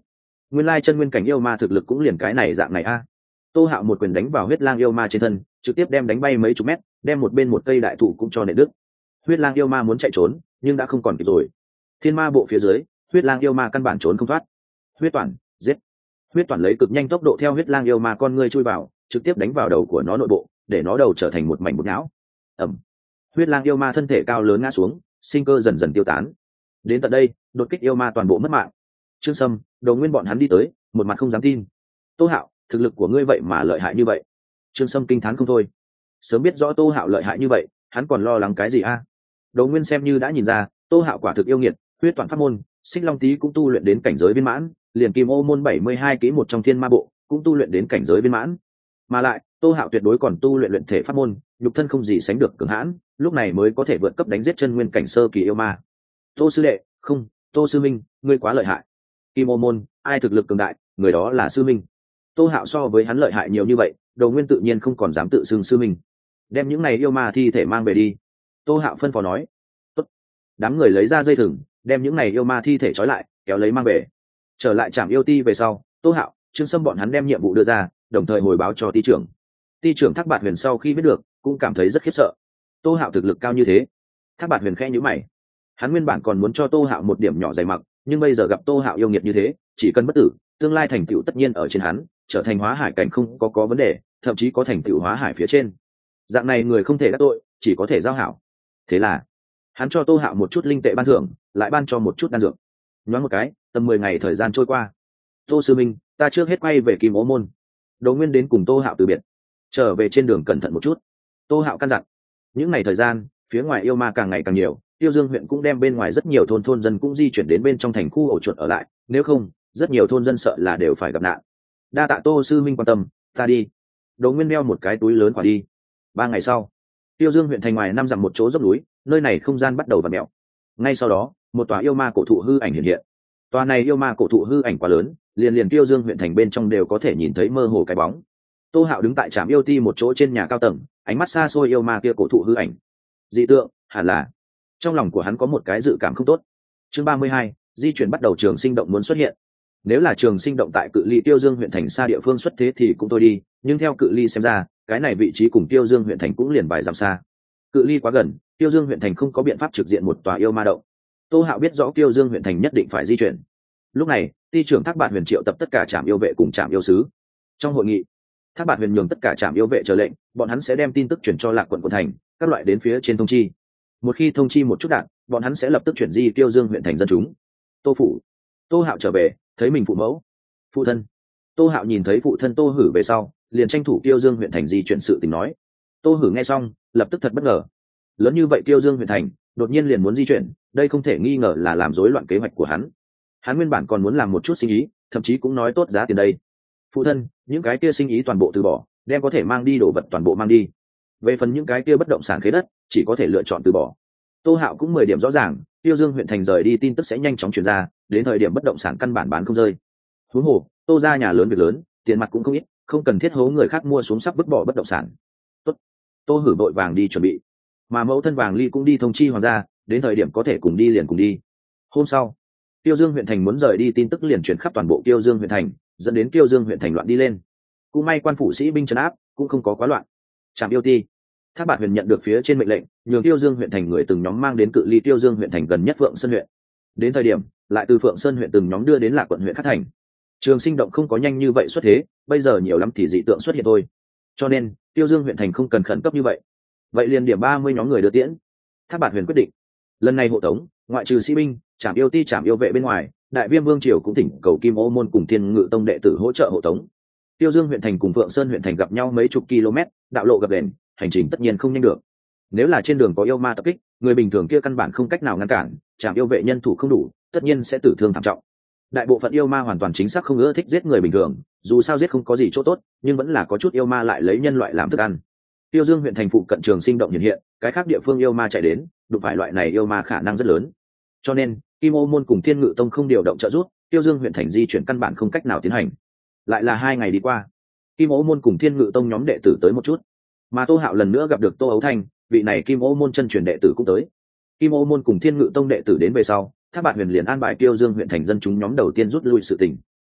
nguyên lai chân nguyên cảnh yêu ma thực lực cũng liền cái này dạng này a. Tô Hạo một quyền đánh vào huyết lang yêu ma trên thân, trực tiếp đem đánh bay mấy chục mét, đem một bên một cây đại thụ cũng cho nện đứt. Huyết lang yêu ma muốn chạy trốn, nhưng đã không còn kịp rồi. Thiên ma bộ phía dưới, huyết lang yêu ma căn bản trốn không thoát. Huyết toàn, giết. Huyết toàn lấy cực nhanh tốc độ theo huyết lang yêu ma con ngươi chui vào, trực tiếp đánh vào đầu của nó nội bộ, để nó đầu trở thành một mảnh bột não. Ầm. Huyết lang yêu ma thân thể cao lớn ngã xuống, sinh cơ dần dần tiêu tán. Đến tận đây, đột kích yêu ma toàn bộ mất mạng. Trương Sâm, Đồ Nguyên bọn hắn đi tới, một mặt không dám tin. Tô Hạo, thực lực của ngươi vậy mà lợi hại như vậy. Trương Sâm kinh thán không thôi. Sớm biết rõ Tô Hạo lợi hại như vậy, hắn còn lo lắng cái gì a? Đồ Nguyên xem như đã nhìn ra, Tô Hạo quả thực yêu nghiệt, huyết toàn pháp môn, Xích Long Tý cũng tu luyện đến cảnh giới viên mãn, liền Kim Ô môn 72 kỹ một trong Thiên Ma bộ, cũng tu luyện đến cảnh giới viên mãn. Mà lại, Tô Hạo tuyệt đối còn tu luyện luyện thể pháp môn, nhục thân không gì sánh được cường hãn, lúc này mới có thể vượt cấp đánh giết chân nguyên cảnh sơ kỳ yêu ma. Tô sư đệ, không, Tô sư minh, ngươi quá lợi hại. Kim Ô môn, ai thực lực cường đại, người đó là sư minh. Tô Hạo so với hắn lợi hại nhiều như vậy, Đồ Nguyên tự nhiên không còn dám tự xưng sư minh. Đem những này yêu ma thi thể mang về đi. Tô Hạo phân phó nói. Tốt. Đám người lấy ra dây thừng, đem những này yêu ma thi thể trói lại, kéo lấy mang về. Trở lại trạm yêu ti về sau, Tô Hạo, Trương Sâm bọn hắn đem nhiệm vụ đưa ra, đồng thời hồi báo cho ty trưởng. Ty trưởng Thác Bạt Huyền sau khi biết được, cũng cảm thấy rất khiếp sợ. Tô Hạo thực lực cao như thế. Thác Bạt Huyền khẽ nhíu mày. Hắn nguyên bản còn muốn cho Tô Hạo một điểm nhỏ dày mặc, nhưng bây giờ gặp Tô Hạo yêu nghiệt như thế, chỉ cần bất tử, tương lai thành tựu tất nhiên ở trên hắn, trở thành hóa hải cảnh không có vấn đề, thậm chí có thành tựu hóa hải phía trên. Dạng này người không thể đắc tội, chỉ có thể giao hảo. Thế là, hắn cho Tô Hạo một chút linh tệ ban thưởng, lại ban cho một chút đan dược. Nhoáng một cái, tầm 10 ngày thời gian trôi qua. Tô sư minh, ta trước hết quay về Kim Ô môn. Đồ Nguyên đến cùng Tô Hạo từ biệt. Trở về trên đường cẩn thận một chút. Tô Hạo căn dặn. Những ngày thời gian, phía ngoài yêu ma càng ngày càng nhiều, Tiêu Dương huyện cũng đem bên ngoài rất nhiều thôn dân cũng di chuyển đến bên trong thành khu ổ chuột ở lại, nếu không, rất nhiều thôn dân sợ là đều phải gặp nạn. Đa tạ Tô sư minh quan tâm, ta đi. Đồ Nguyên đeo một cái túi lớn quả đi. 3 ngày sau, Tiêu Dương huyện thành ngoài 5 dặm một chỗ dốc núi, nơi này không gian bắt đầu vặn mèo. Ngay sau đó, một tòa yêu ma cổ thụ hư ảnh hiện hiện. Tòa này yêu ma cổ thụ hư ảnh quá lớn, liền Tiêu Dương huyện thành bên trong đều có thể nhìn thấy mơ hồ cái bóng. Tô Hạo đứng tại trạm yêu ti một chỗ trên nhà cao tầng, ánh mắt xa xôi yêu ma kia cổ thụ hư ảnh. Dị tượng, hẳn là. Trong lòng của hắn có một cái dự cảm không tốt. Chương 32, di chuyển bắt đầu trường sinh động muốn xuất hiện. Nếu là trường sinh động tại cự ly Tiêu Dương huyện thành xa địa phương xuất thế thì cũng thôi đi, nhưng theo cự ly xem ra, cái này vị trí cùng Tiêu Dương huyện thành cũng liền vài dặm xa. Cự ly quá gần, Tiêu Dương huyện thành không có biện pháp trực diện một tòa yêu ma động. Tô Hạo biết rõ Tiêu Dương huyện thành nhất định phải di chuyển. Lúc này, ty trưởng Thác Bạt Huyền triệu tập tất cả trạm yêu vệ cùng trạm yêu sứ. Trong hội nghị, Thác Bạt Huyền nhường tất cả trạm yêu vệ chờ lệnh, bọn hắn sẽ đem tin tức chuyển cho Lạc quận thành, các loại đến phía trên thông chi. Một khi thông chi một chút đạn, bọn hắn sẽ lập tức chuyển di Tiêu Dương huyện thành dân chúng. Tô phủ. Tô Hạo trở về, thấy mình phụ mẫu, phụ thân. Tô Hạo nhìn thấy phụ thân Tô Hử về sau, liền tranh thủ Tiêu Dương huyện thành di chuyển sự tình nói. Tô Hử nghe xong, lập tức thật bất ngờ. Lớn như vậy Tiêu Dương huyện thành, đột nhiên liền muốn di chuyển, đây không thể nghi ngờ là làm rối loạn kế hoạch của hắn. Hắn nguyên bản còn muốn làm một chút sinh ý, thậm chí cũng nói tốt giá tiền đây. Phụ thân, những cái kia sinh ý toàn bộ từ bỏ, đem có thể mang đi đồ vật toàn bộ mang đi. Về phần những cái kia bất động sản khế đất, chỉ có thể lựa chọn từ bỏ. Tô Hạo cũng 10 điểm rõ ràng, Tiêu Dương huyện thành rời đi tin tức sẽ nhanh chóng truyền ra, đến thời điểm bất động sản căn bản bán không rơi. Huống hồ, Tô gia nhà lớn việc lớn, tiền mặt cũng không ít, không cần thiết hố người khác mua xuống sắp vứt bỏ bất động sản. Tốt. Tô Hử vội vàng đi chuẩn bị, mà mẫu thân Vàng Ly cũng đi thông chi hoàng gia, đến thời điểm có thể cùng đi liền cùng đi. Hôm sau, Tiêu Dương huyện thành muốn rời đi tin tức liền truyền khắp toàn bộ Tiêu Dương huyện thành, dẫn đến Tiêu Dương huyện thành loạn đi lên. Cũng may quan phủ sĩ binh trấn áp, cũng không có quá loạn. Trạm yêu ti, Thác Bạt Huyền nhận được phía trên mệnh lệnh, nhường Tiêu Dương huyện thành người từng nhóm mang đến cự ly Tiêu Dương huyện thành gần nhất Phượng Sơn huyện. Đến thời điểm, lại từ Phượng Sơn huyện từng nhóm đưa đến Lạc quận huyện Khắc Thành. Trường sinh động không có nhanh như vậy xuất thế, bây giờ nhiều lắm thì dị tượng xuất hiện thôi. Cho nên, Tiêu Dương huyện thành không cần khẩn cấp như vậy. Vậy liền điểm 30 nhóm người đưa tiễn. Thác Bạt Huyền quyết định, lần này hộ tống, ngoại trừ sĩ binh, trạm yêu ti trạm yêu vệ bên ngoài, Đại Viêm Vương triều cũng thỉnh cầu Kim Ô môn cùng Thiên Ngự tông đệ tử hỗ trợ hộ tống. Tiêu Dương huyện thành cùng Phượng Sơn huyện thành gặp nhau mấy chục km, đạo lộ gập ghềnh, hành trình tất nhiên không nhanh được. Nếu là trên đường có yêu ma tập kích, người bình thường kia căn bản không cách nào ngăn cản, trạm yêu vệ nhân thủ không đủ, tất nhiên sẽ tử thương thảm trọng. Đại bộ phận yêu ma hoàn toàn chính xác không ưa thích giết người bình thường, dù sao giết không có gì chỗ tốt, nhưng vẫn là có chút yêu ma lại lấy nhân loại làm thức ăn. Tiêu Dương huyện thành phụ cận trường sinh động hiện hiện, cái khác địa phương yêu ma chạy đến, đụng phải loại này yêu ma khả năng rất lớn. Cho nên, Kim Ô môn cùng Thiên Ngự tông không điều động trợ giúp, Tiêu Dương huyện thành di chuyển căn bản không cách nào tiến hành. Lại là 2 ngày đi qua, Kim Ô môn cùng Thiên Ngự tông nhóm đệ tử tới một chút, mà Tô Hạo lần nữa gặp được Tô Ấu Thanh, vị này Kim Ô môn chân truyền đệ tử cũng tới. Kim Ô môn cùng Thiên Ngự tông đệ tử đến về sau, Thác Bạt Huyền liền an bài Tiêu Dương huyện thành dân chúng nhóm đầu tiên rút lui sự tình.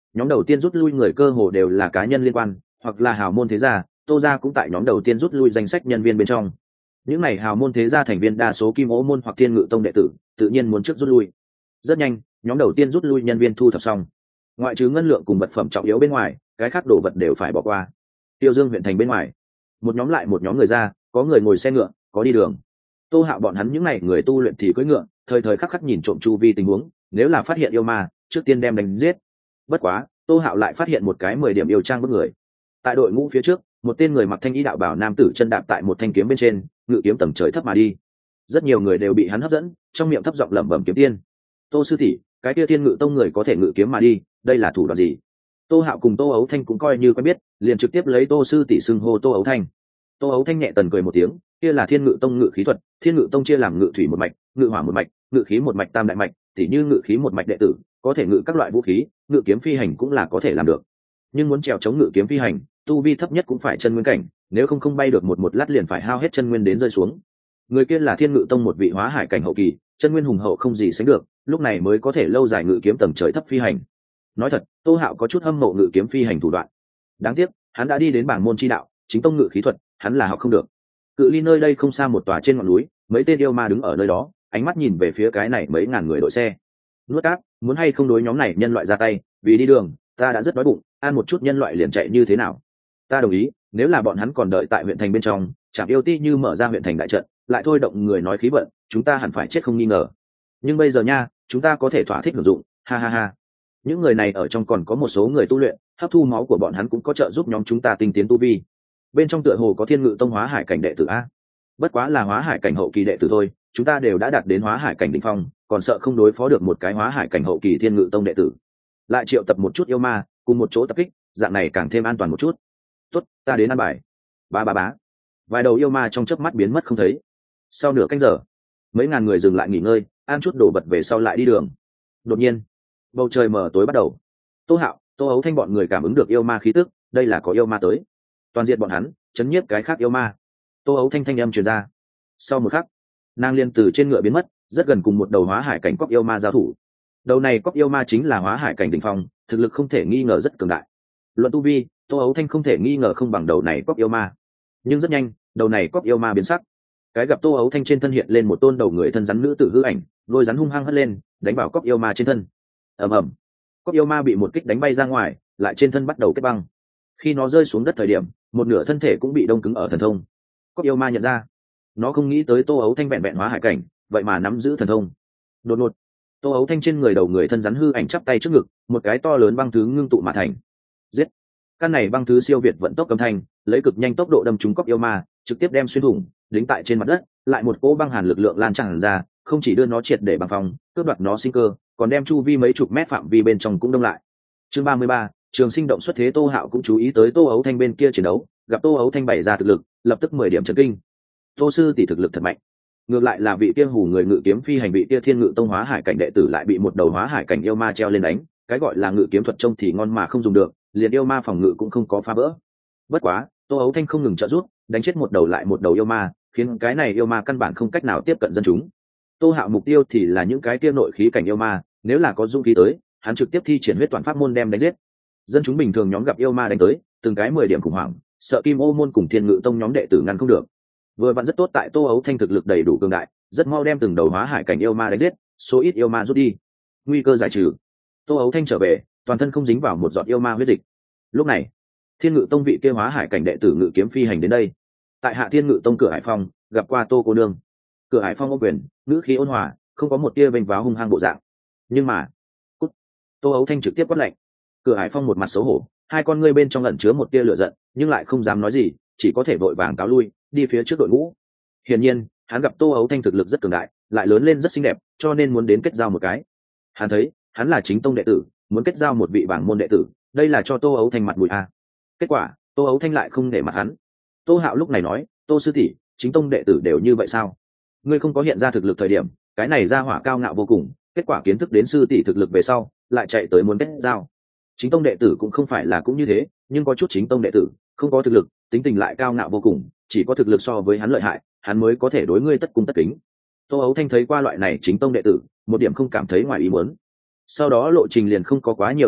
Nhóm đầu tiên rút lui người cơ hồ đều là cá nhân liên quan hoặc là hào môn thế gia, Tô gia cũng tại nhóm đầu tiên rút lui danh sách nhân viên bên trong. Những này hào môn thế gia thành viên đa số Kim Ô môn hoặc Thiên Ngự tông đệ tử, tự nhiên muốn trước rút lui. Rất nhanh, nhóm đầu tiên rút lui nhân viên thu thập xong, ngoại trừ ngân lượng cùng vật phẩm trọng yếu bên ngoài, cái khác đồ vật đều phải bỏ qua. Tiêu Dương huyện thành bên ngoài, một nhóm lại một nhóm người ra, có người ngồi xe ngựa, có đi đường. Tô Hạo bọn hắn những này người tu luyện thì cưỡi ngựa, thời thời khắc khắc nhìn trộm chu vi tình huống, nếu là phát hiện yêu ma, trước tiên đem đánh giết. Bất quá, Tô Hạo lại phát hiện một cái 10 điểm yêu trang bức người. Tại đội ngũ phía trước, một tên người mặc thanh y đạo bảo nam tử chân đạp tại một thanh kiếm bên trên, ngự kiếm tầng trời thấp mà đi. Rất nhiều người đều bị hắn hấp dẫn, trong miệng thấp giọng lẩm bẩm kiếm tiên. Tô sư tỷ, cái kia Thiên Ngự tông người có thể ngự kiếm mà đi, đây là thủ đoạn gì? Tô Hạo cùng Tô Ấu Thanh cũng coi như quen biết, liền trực tiếp lấy Tô sư tỷ xưng hô Tô Ấu Thanh. Tô Ấu Thanh nhẹ tần cười một tiếng, kia là Thiên Ngự tông ngự khí thuật, Thiên Ngự tông chia làm ngự thủy một mạch, ngự hỏa một mạch, ngự khí một mạch tam đại mạch, tỉ như ngự khí một mạch đệ tử, có thể ngự các loại vũ khí, ngự kiếm phi hành cũng là có thể làm được. Nhưng muốn trèo chống ngự kiếm phi hành, tu vi thấp nhất cũng phải chân nguyên cảnh, nếu không bay được một lát liền phải hao hết chân nguyên đến rơi xuống. Người kia là Thiên Ngự tông một vị hóa hải cảnh hậu kỳ, chân nguyên hùng hậu không gì sánh được, lúc này mới có thể lâu dài ngự kiếm tầng trời thấp phi hành. Nói thật, Tô Hạo có chút hâm mộ ngự kiếm phi hành thủ đoạn. Đáng tiếc, hắn đã đi đến bảng môn chi đạo, chính tông ngự khí thuật, hắn là học không được. Cự ly nơi đây không xa một tòa trên ngọn núi, mấy tên yêu ma đứng ở nơi đó, ánh mắt nhìn về phía cái này mấy ngàn người đội xe. Nuốt cát, muốn hay không đối nhóm này nhân loại ra tay, vì đi đường, ta đã rất đói bụng, ăn một chút nhân loại liền chạy như thế nào? Ta đồng ý, nếu là bọn hắn còn đợi tại huyện thành bên trong, Trảm Yêu Ti như mở ra huyện thành đại trận, lại thôi động người nói khí vận, chúng ta hẳn phải chết không nghi ngờ. Nhưng bây giờ nha, chúng ta có thể thỏa thích hưởng dụng, ha ha ha. Những người này ở trong còn có một số người tu luyện, hấp thu máu của bọn hắn cũng có trợ giúp nhóm chúng ta tinh tiến tu vi. Bên trong tựa hồ có Thiên Ngự tông hóa hải cảnh đệ tử a. Bất quá là hóa hải cảnh hậu kỳ đệ tử thôi, chúng ta đều đã đạt đến hóa hải cảnh đỉnh phong, còn sợ không đối phó được một cái hóa hải cảnh hậu kỳ Thiên Ngự tông đệ tử. Lại triệu tập một chút yêu ma, cùng một chỗ tập kích, dạng này càng thêm an toàn một chút. Tốt, ta đến ăn bài. Ba ba bá. Vài đầu yêu ma trong chớp mắt biến mất không thấy. Sau nửa canh giờ, mấy ngàn người dừng lại nghỉ ngơi, ăn chút đồ vật về sau lại đi đường. Đột nhiên, bầu trời mờ tối bắt đầu. Tô Hạo, Tô Ấu Thanh bọn người cảm ứng được yêu ma khí tức, đây là có yêu ma tới. Toàn diện bọn hắn, chấn nhiếp cái khác yêu ma. Tô Ấu Thanh thanh âm truyền ra. Sau một khắc, nàng liên từ trên ngựa biến mất, rất gần cùng một đầu hóa hải cảnh cóc yêu ma giao thủ. Đầu này cóc yêu ma chính là hóa hải cảnh đỉnh phong, thực lực không thể nghi ngờ rất cường đại. Luận tu vi, Tô Ấu Thanh không thể nghi ngờ không bằng đầu này cóc yêu ma. Nhưng rất nhanh, đầu này cóc yêu ma biến sắc. Cái gặp Tô Ấu Thanh trên thân hiện lên một tôn đầu người thân rắn nữ tử hư ảnh, đôi rắn hung hăng hất lên, đánh vào cóc yêu ma trên thân. Ầm ầm, cóc yêu ma bị một kích đánh bay ra ngoài, lại trên thân bắt đầu kết băng. Khi nó rơi xuống đất thời điểm, một nửa thân thể cũng bị đông cứng ở thần thông. Cóc yêu ma nhận ra, nó không nghĩ tới Tô Ấu Thanh vẹn vẹn hóa hải cảnh, vậy mà nắm giữ thần thông. Đột ngột, Tô Ấu Thanh trên người đầu người thân rắn hư ảnh chắp tay trước ngực, một cái to lớn băng thứ ngưng tụ mà thành. Giết! Căn này băng thứ siêu việt vận tốc âm thanh, lấy cực nhanh tốc độ đâm trúng cóc yêu ma, trực tiếp đem xuyên thủng, đính tại trên mặt đất, lại một cỗ băng hàn lực lượng lan tràn ra, không chỉ đưa nó triệt để băng phong, cướp đoạt nó sinh cơ, còn đem chu vi mấy chục mét phạm vi bên trong cũng đông lại. Chương 33, Trường Sinh động xuất thế. Tô Hạo cũng chú ý tới Tô Ấu Thanh bên kia chiến đấu, gặp Tô Ấu Thanh bày ra thực lực, lập tức 10 điểm chấn kinh. Tô sư tỷ thực lực thật mạnh. Ngược lại là vị kia hù người ngự kiếm phi hành vị kia Thiên Ngự tông hóa hải cảnh đệ tử lại bị một đầu hóa hải cảnh yêu ma treo lên đánh, cái gọi là ngự kiếm thuật trông thì ngon mà không dùng được, liền yêu ma phòng ngự cũng không có phá vỡ. Bất quá, Tô Ấu Thanh không ngừng trợ giúp, đánh chết một đầu lại một đầu yêu ma, khiến cái này yêu ma căn bản không cách nào tiếp cận dân chúng. Tô Hạo mục tiêu thì là những cái kia nội khí cảnh yêu ma, nếu là có dung khí tới, hắn trực tiếp thi triển huyết toàn pháp môn đem đánh giết. Dân chúng bình thường nhóm gặp yêu ma đánh tới, từng cái 10 điểm khủng hoảng, sợ Kim Ô môn cùng Thiên Ngự tông nhóm đệ tử ngăn không được. Vừa vặn rất tốt tại Tô Ấu Thanh thực lực đầy đủ cường đại, rất mau đem từng đầu hóa hải cảnh yêu ma đánh giết, số ít yêu ma rút đi, nguy cơ giải trừ. Tô Ấu Thanh trở về, toàn thân không dính vào một giọt yêu ma huyết dịch. Lúc này, Thiên Ngự tông vị kia hóa hải cảnh đệ tử ngự kiếm phi hành đến đây. Tại Hạ Thiên Ngự tông cửa Hải Phong, gặp qua Tô cô nương. Cửa Hải Phong ô quyền, ngữ khí ôn hòa, không có một tia vênh váo hung hăng bộ dạng. Nhưng mà, cút. Tô Ấu Thanh trực tiếp quát lạnh. Cửa Hải Phong một mặt xấu hổ, hai con ngươi bên trong ẩn chứa một tia lửa giận, nhưng lại không dám nói gì, chỉ có thể vội vàng cáo lui, đi phía trước đội ngũ. Hiển nhiên, hắn gặp Tô Ấu Thanh thực lực rất cường đại, lại lớn lên rất xinh đẹp, cho nên muốn đến kết giao một cái. Hắn thấy, hắn là chính tông đệ tử, muốn kết giao một vị bảng môn đệ tử, đây là cho Tô Ấu Thanh mặt mũi a. Kết quả, Tô Ấu Thanh lại không để mặt hắn. Tô Hạo lúc này nói, Tô sư tỷ, chính tông đệ tử đều như vậy sao? Ngươi không có hiện ra thực lực thời điểm, cái này ra hỏa cao ngạo vô cùng, kết quả kiến thức đến sư tỷ thực lực về sau, lại chạy tới muốn kết giao. Chính tông đệ tử cũng không phải là cũng như thế, nhưng có chút chính tông đệ tử không có thực lực, tính tình lại cao ngạo vô cùng, chỉ có thực lực so với hắn lợi hại, hắn mới có thể đối ngươi tất cung tất kính. Tô Ấu Thanh thấy qua loại này chính tông đệ tử, một điểm không cảm thấy ngoài ý muốn. Sau đó lộ trình liền không có quá nhiều uy hiếp,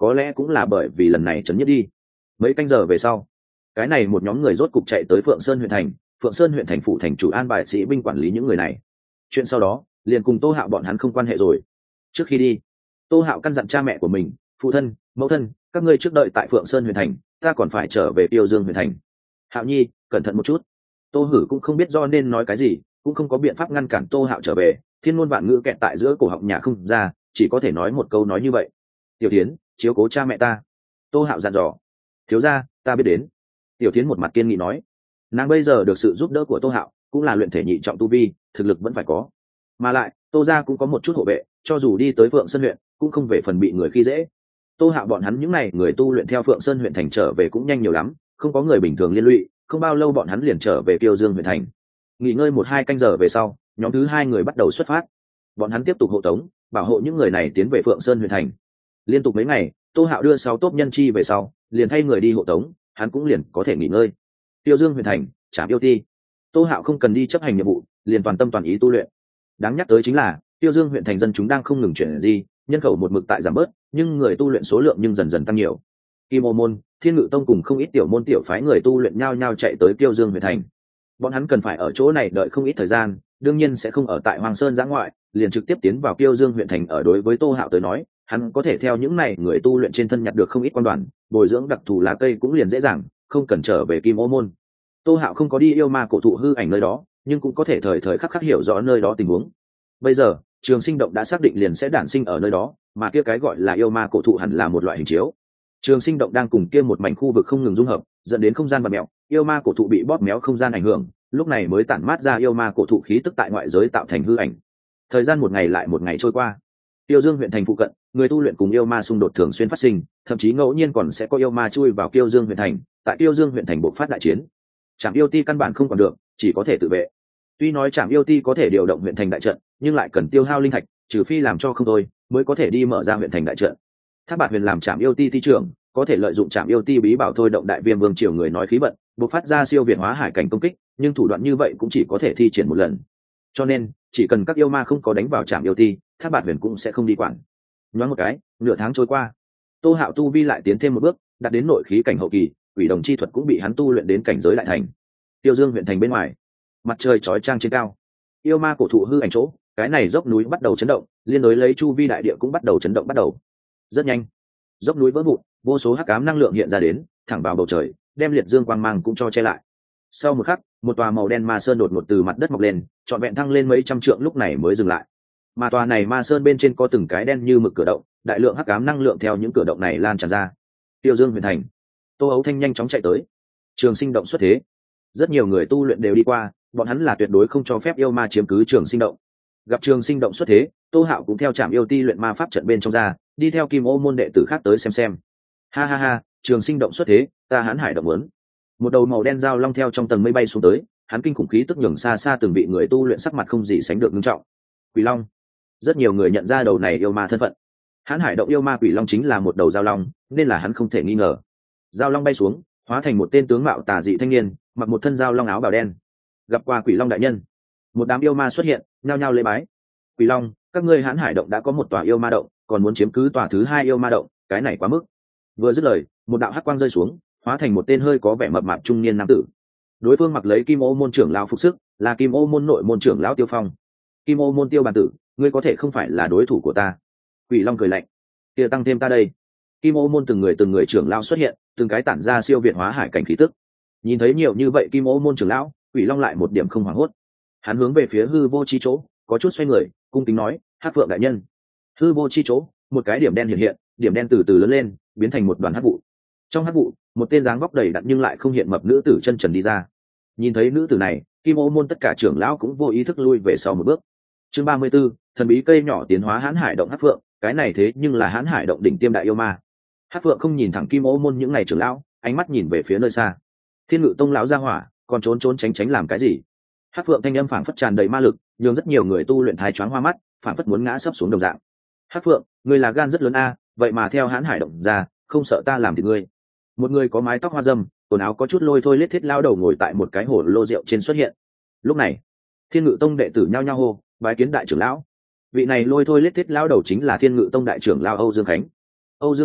có lẽ cũng là bởi vì lần này chấn nhất đi. Mấy canh giờ về sau, cái này một nhóm người rốt cục chạy tới Phượng Sơn huyện thành. Phượng Sơn huyện thành phủ thành chủ an bài sĩ binh quản lý những người này. Chuyện sau đó liền cùng Tô Hạo bọn hắn không quan hệ rồi. Trước khi đi, Tô Hạo căn dặn cha mẹ của mình, phụ thân, mẫu thân, các ngươi trước đợi tại Phượng Sơn huyện thành, ta còn phải trở về Tiêu Dương huyện thành. Hạo nhi, cẩn thận một chút. Tô Hử cũng không biết do nên nói cái gì, cũng không có biện pháp ngăn cản Tô Hạo trở về, thiên ngôn vạn ngữ kẹt tại giữa cổ họng nhà không ra, chỉ có thể nói một câu nói như vậy. Tiểu Thiến, chiếu cố cha mẹ ta. Tô Hạo dặn dò. Thiếu gia, ta biết đến. Tiểu Thiến một mặt kiên nghị nói. Nàng bây giờ được sự giúp đỡ của Tô Hạo, cũng là luyện thể nhị trọng tu vi, thực lực vẫn phải có. Mà lại, Tô gia cũng có một chút hộ vệ, cho dù đi tới Phượng Sơn huyện, cũng không về phần bị người khi dễ. Tô Hạo bọn hắn những này người tu luyện theo Phượng Sơn huyện thành trở về cũng nhanh nhiều lắm, không có người bình thường liên lụy, không bao lâu bọn hắn liền trở về Tiêu Dương huyện thành. Nghỉ ngơi 1-2 canh giờ về sau, nhóm thứ 2 người bắt đầu xuất phát. Bọn hắn tiếp tục hộ tống, bảo hộ những người này tiến về Phượng Sơn huyện thành. Liên tục mấy ngày, Tô Hạo đưa 6 tốp nhân chi về sau, liền thay người đi hộ tống, hắn cũng liền có thể nghỉ ngơi. Tiêu Dương huyện thành, Trảm Yêu Ti. Tô Hạo không cần đi chấp hành nhiệm vụ, liền toàn tâm toàn ý tu luyện. Đáng nhắc tới chính là, Tiêu Dương huyện thành dân chúng đang không ngừng chuyển gì, nhân khẩu một mực tại giảm bớt, nhưng người tu luyện số lượng nhưng dần dần tăng nhiều. Kim Ô môn, Thiên Ngự tông cùng không ít tiểu môn tiểu phái người tu luyện nhao nhao chạy tới Tiêu Dương huyện thành. Bọn hắn cần phải ở chỗ này đợi không ít thời gian, đương nhiên sẽ không ở tại Hoàng Sơn giã ngoại, liền trực tiếp tiến vào Tiêu Dương huyện thành. Ở đối với Tô Hạo tới nói, hắn có thể theo những này người tu luyện trên thân nhặt được không ít quan đoàn, bồi dưỡng đặc thù lá cây cũng liền dễ dàng, không cần trở về Kim Ô môn. Tô Hạo không có đi yêu ma cổ thụ hư ảnh nơi đó, nhưng cũng có thể thời thời khắc khắc hiểu rõ nơi đó tình huống. Bây giờ, Trường Sinh động đã xác định liền sẽ đản sinh ở nơi đó, mà kia cái gọi là yêu ma cổ thụ hẳn là một loại hình chiếu. Trường Sinh động đang cùng kia một mảnh khu vực không ngừng dung hợp, dẫn đến không gian bạt mèo, yêu ma cổ thụ bị bóp méo không gian ảnh hưởng, lúc này mới tản mát ra yêu ma cổ thụ khí tức tại ngoại giới tạo thành hư ảnh. Thời gian một ngày lại một ngày trôi qua, Tiêu Dương huyện thành phụ cận, người tu luyện cùng yêu ma xung đột thường xuyên phát sinh, thậm chí ngẫu nhiên còn sẽ có yêu ma chui vào Tiêu Dương huyện thành, tại Tiêu Dương huyện thành bộc phát đại chiến. Trảm Yêu Ti căn bản không còn được, chỉ có thể tự vệ. Tuy nói Trảm Yêu Ti có thể điều động huyện thành đại trận, nhưng lại cần tiêu hao linh thạch, trừ phi làm cho không thôi, mới có thể đi mở ra huyện thành đại trận. Thác Bạt Huyền làm Trảm Yêu Ti ti trưởng, có thể lợi dụng Trảm Yêu Ti bí bảo thôi động đại viêm vương triều người nói khí vận, bộc phát ra siêu việt hóa hải cảnh công kích, nhưng thủ đoạn như vậy cũng chỉ có thể thi triển một lần. Cho nên, chỉ cần các yêu ma không có đánh vào Trảm Yêu Ti, Thác Bạt Huyền cũng sẽ không đi quản. Nhoáng một cái, nửa tháng trôi qua, Tô Hạo tu vi lại tiến thêm một bước, đạt đến nội khí cảnh hậu kỳ, quỷ đồng chi thuật cũng bị hắn tu luyện đến cảnh giới đại thành. Tiêu Dương huyện thành bên ngoài, mặt trời chói chang trên cao, yêu ma cổ thụ hư ảnh chỗ, cái này dốc núi bắt đầu chấn động, liên đối lấy chu vi đại địa cũng bắt đầu chấn động bắt đầu. Rất nhanh, dốc núi vỡ vụn, vô số hắc ám năng lượng hiện ra đến, thẳng vào bầu trời, đem liệt dương quang mang cũng cho che lại. Sau một khắc, một tòa màu đen ma sơn đột ngột từ mặt đất mọc lên, trọn vẹn thăng lên mấy trăm trượng lúc này mới dừng lại. Mà tòa này ma sơn bên trên có từng cái đen như mực cửa động, đại lượng hắc ám năng lượng theo những cửa động này lan tràn ra. Tiêu Dương huyện thành, Tô Ấu Thanh nhanh chóng chạy tới. Trường Sinh động xuất thế, rất nhiều người tu luyện đều đi qua, bọn hắn là tuyệt đối không cho phép yêu ma chiếm cứ Trường Sinh động. Gặp Trường Sinh động xuất thế, Tô Hạo cũng theo Trảm Yêu Ti luyện ma pháp trận bên trong ra, đi theo Kim Ô môn đệ tử khác tới xem. Ha ha ha, Trường Sinh động xuất thế, ta Hán Hải động muốn. Một đầu màu đen dao long theo trong tầng mây bay xuống tới, hắn kinh khủng khí tức nhường xa xa từng vị người tu luyện sắc mặt không gì sánh được nghiêm trọng. Quỷ long, rất nhiều người nhận ra đầu này yêu ma thân phận. Hán Hải động yêu ma quỷ long chính là một đầu dao long, nên là hắn không thể nghi ngờ. Dao long bay xuống, hóa thành một tên tướng mạo tà dị thanh niên, mặc một thân dao long áo bào đen. Gặp qua Quỷ long đại nhân, một đám yêu ma xuất hiện, nhao nhao lễ bái. Quỷ long, các ngươi Hán Hải động đã có một tòa yêu ma động, còn muốn chiếm cứ tòa thứ 2 yêu ma động, cái này quá mức. Vừa dứt lời, một đạo hắc quang rơi xuống, hóa thành một tên hơi có vẻ mập mạp trung niên nam tử. Đối phương mặc lấy Kim Ô môn trưởng lão phục sức, là Kim Ô môn nội môn trưởng lão Tiêu Phong. Kim Ô môn Tiêu bản tử, ngươi có thể không phải là đối thủ của ta. Quỷ long cười lạnh, kia tăng thêm ta đây. Kim Ô môn từng người trưởng lão xuất hiện, từng cái tản ra siêu việt hóa hải cảnh khí tức. Nhìn thấy nhiều như vậy Kim Ô môn trưởng lão, Quỷ long lại một điểm không hoảng hốt. Hắn hướng về phía hư vô chi chỗ, có chút xoay người, cung kính nói, Hắc Phượng đại nhân. Hư vô chi chỗ, một cái điểm đen hiện hiện, điểm đen từ từ lớn lên, biến thành một đoàn hắc vụ. Trong hắc vụ, một tên dáng vóc đầy đặn nhưng lại không hiện mập nữ tử chân trần đi ra. Nhìn thấy nữ tử này, Kim Ô môn tất cả trưởng lão cũng vô ý thức lui về sau một bước. Chương 34, thần bí cây nhỏ tiến hóa Hán Hải động Hắc Phượng, cái này thế nhưng là Hán Hải động đỉnh tiêm đại yêu ma. Hắc Phượng không nhìn thẳng Kim Ô môn những ngày trưởng lão, ánh mắt nhìn về phía nơi xa. Thiên Ngự tông lão ra hỏa, còn trốn tránh làm cái gì? Hắc Phượng thanh âm phảng phất tràn đầy ma lực, nhường rất nhiều người tu luyện thái choáng hoa mắt, phảng phất muốn ngã sấp xuống đồng dạng. Hắc Phượng, ngươi là gan rất lớn a, vậy mà theo Hán Hải động ra, không sợ ta làm thì ngươi. Một người có mái tóc hoa râm, quần áo có chút lôi thôi lết thiết lao đầu ngồi tại một cái hồ lô rượu trên xuất hiện. Lúc này, Thiên Ngự tông đệ tử nhao nhao hô, bái kiến đại trưởng lão. Vị này lôi thôi lết thiết lao đầu chính là Thiên Ngự tông đại trưởng lão Âu Dương Khánh. Âu Dương Khánh,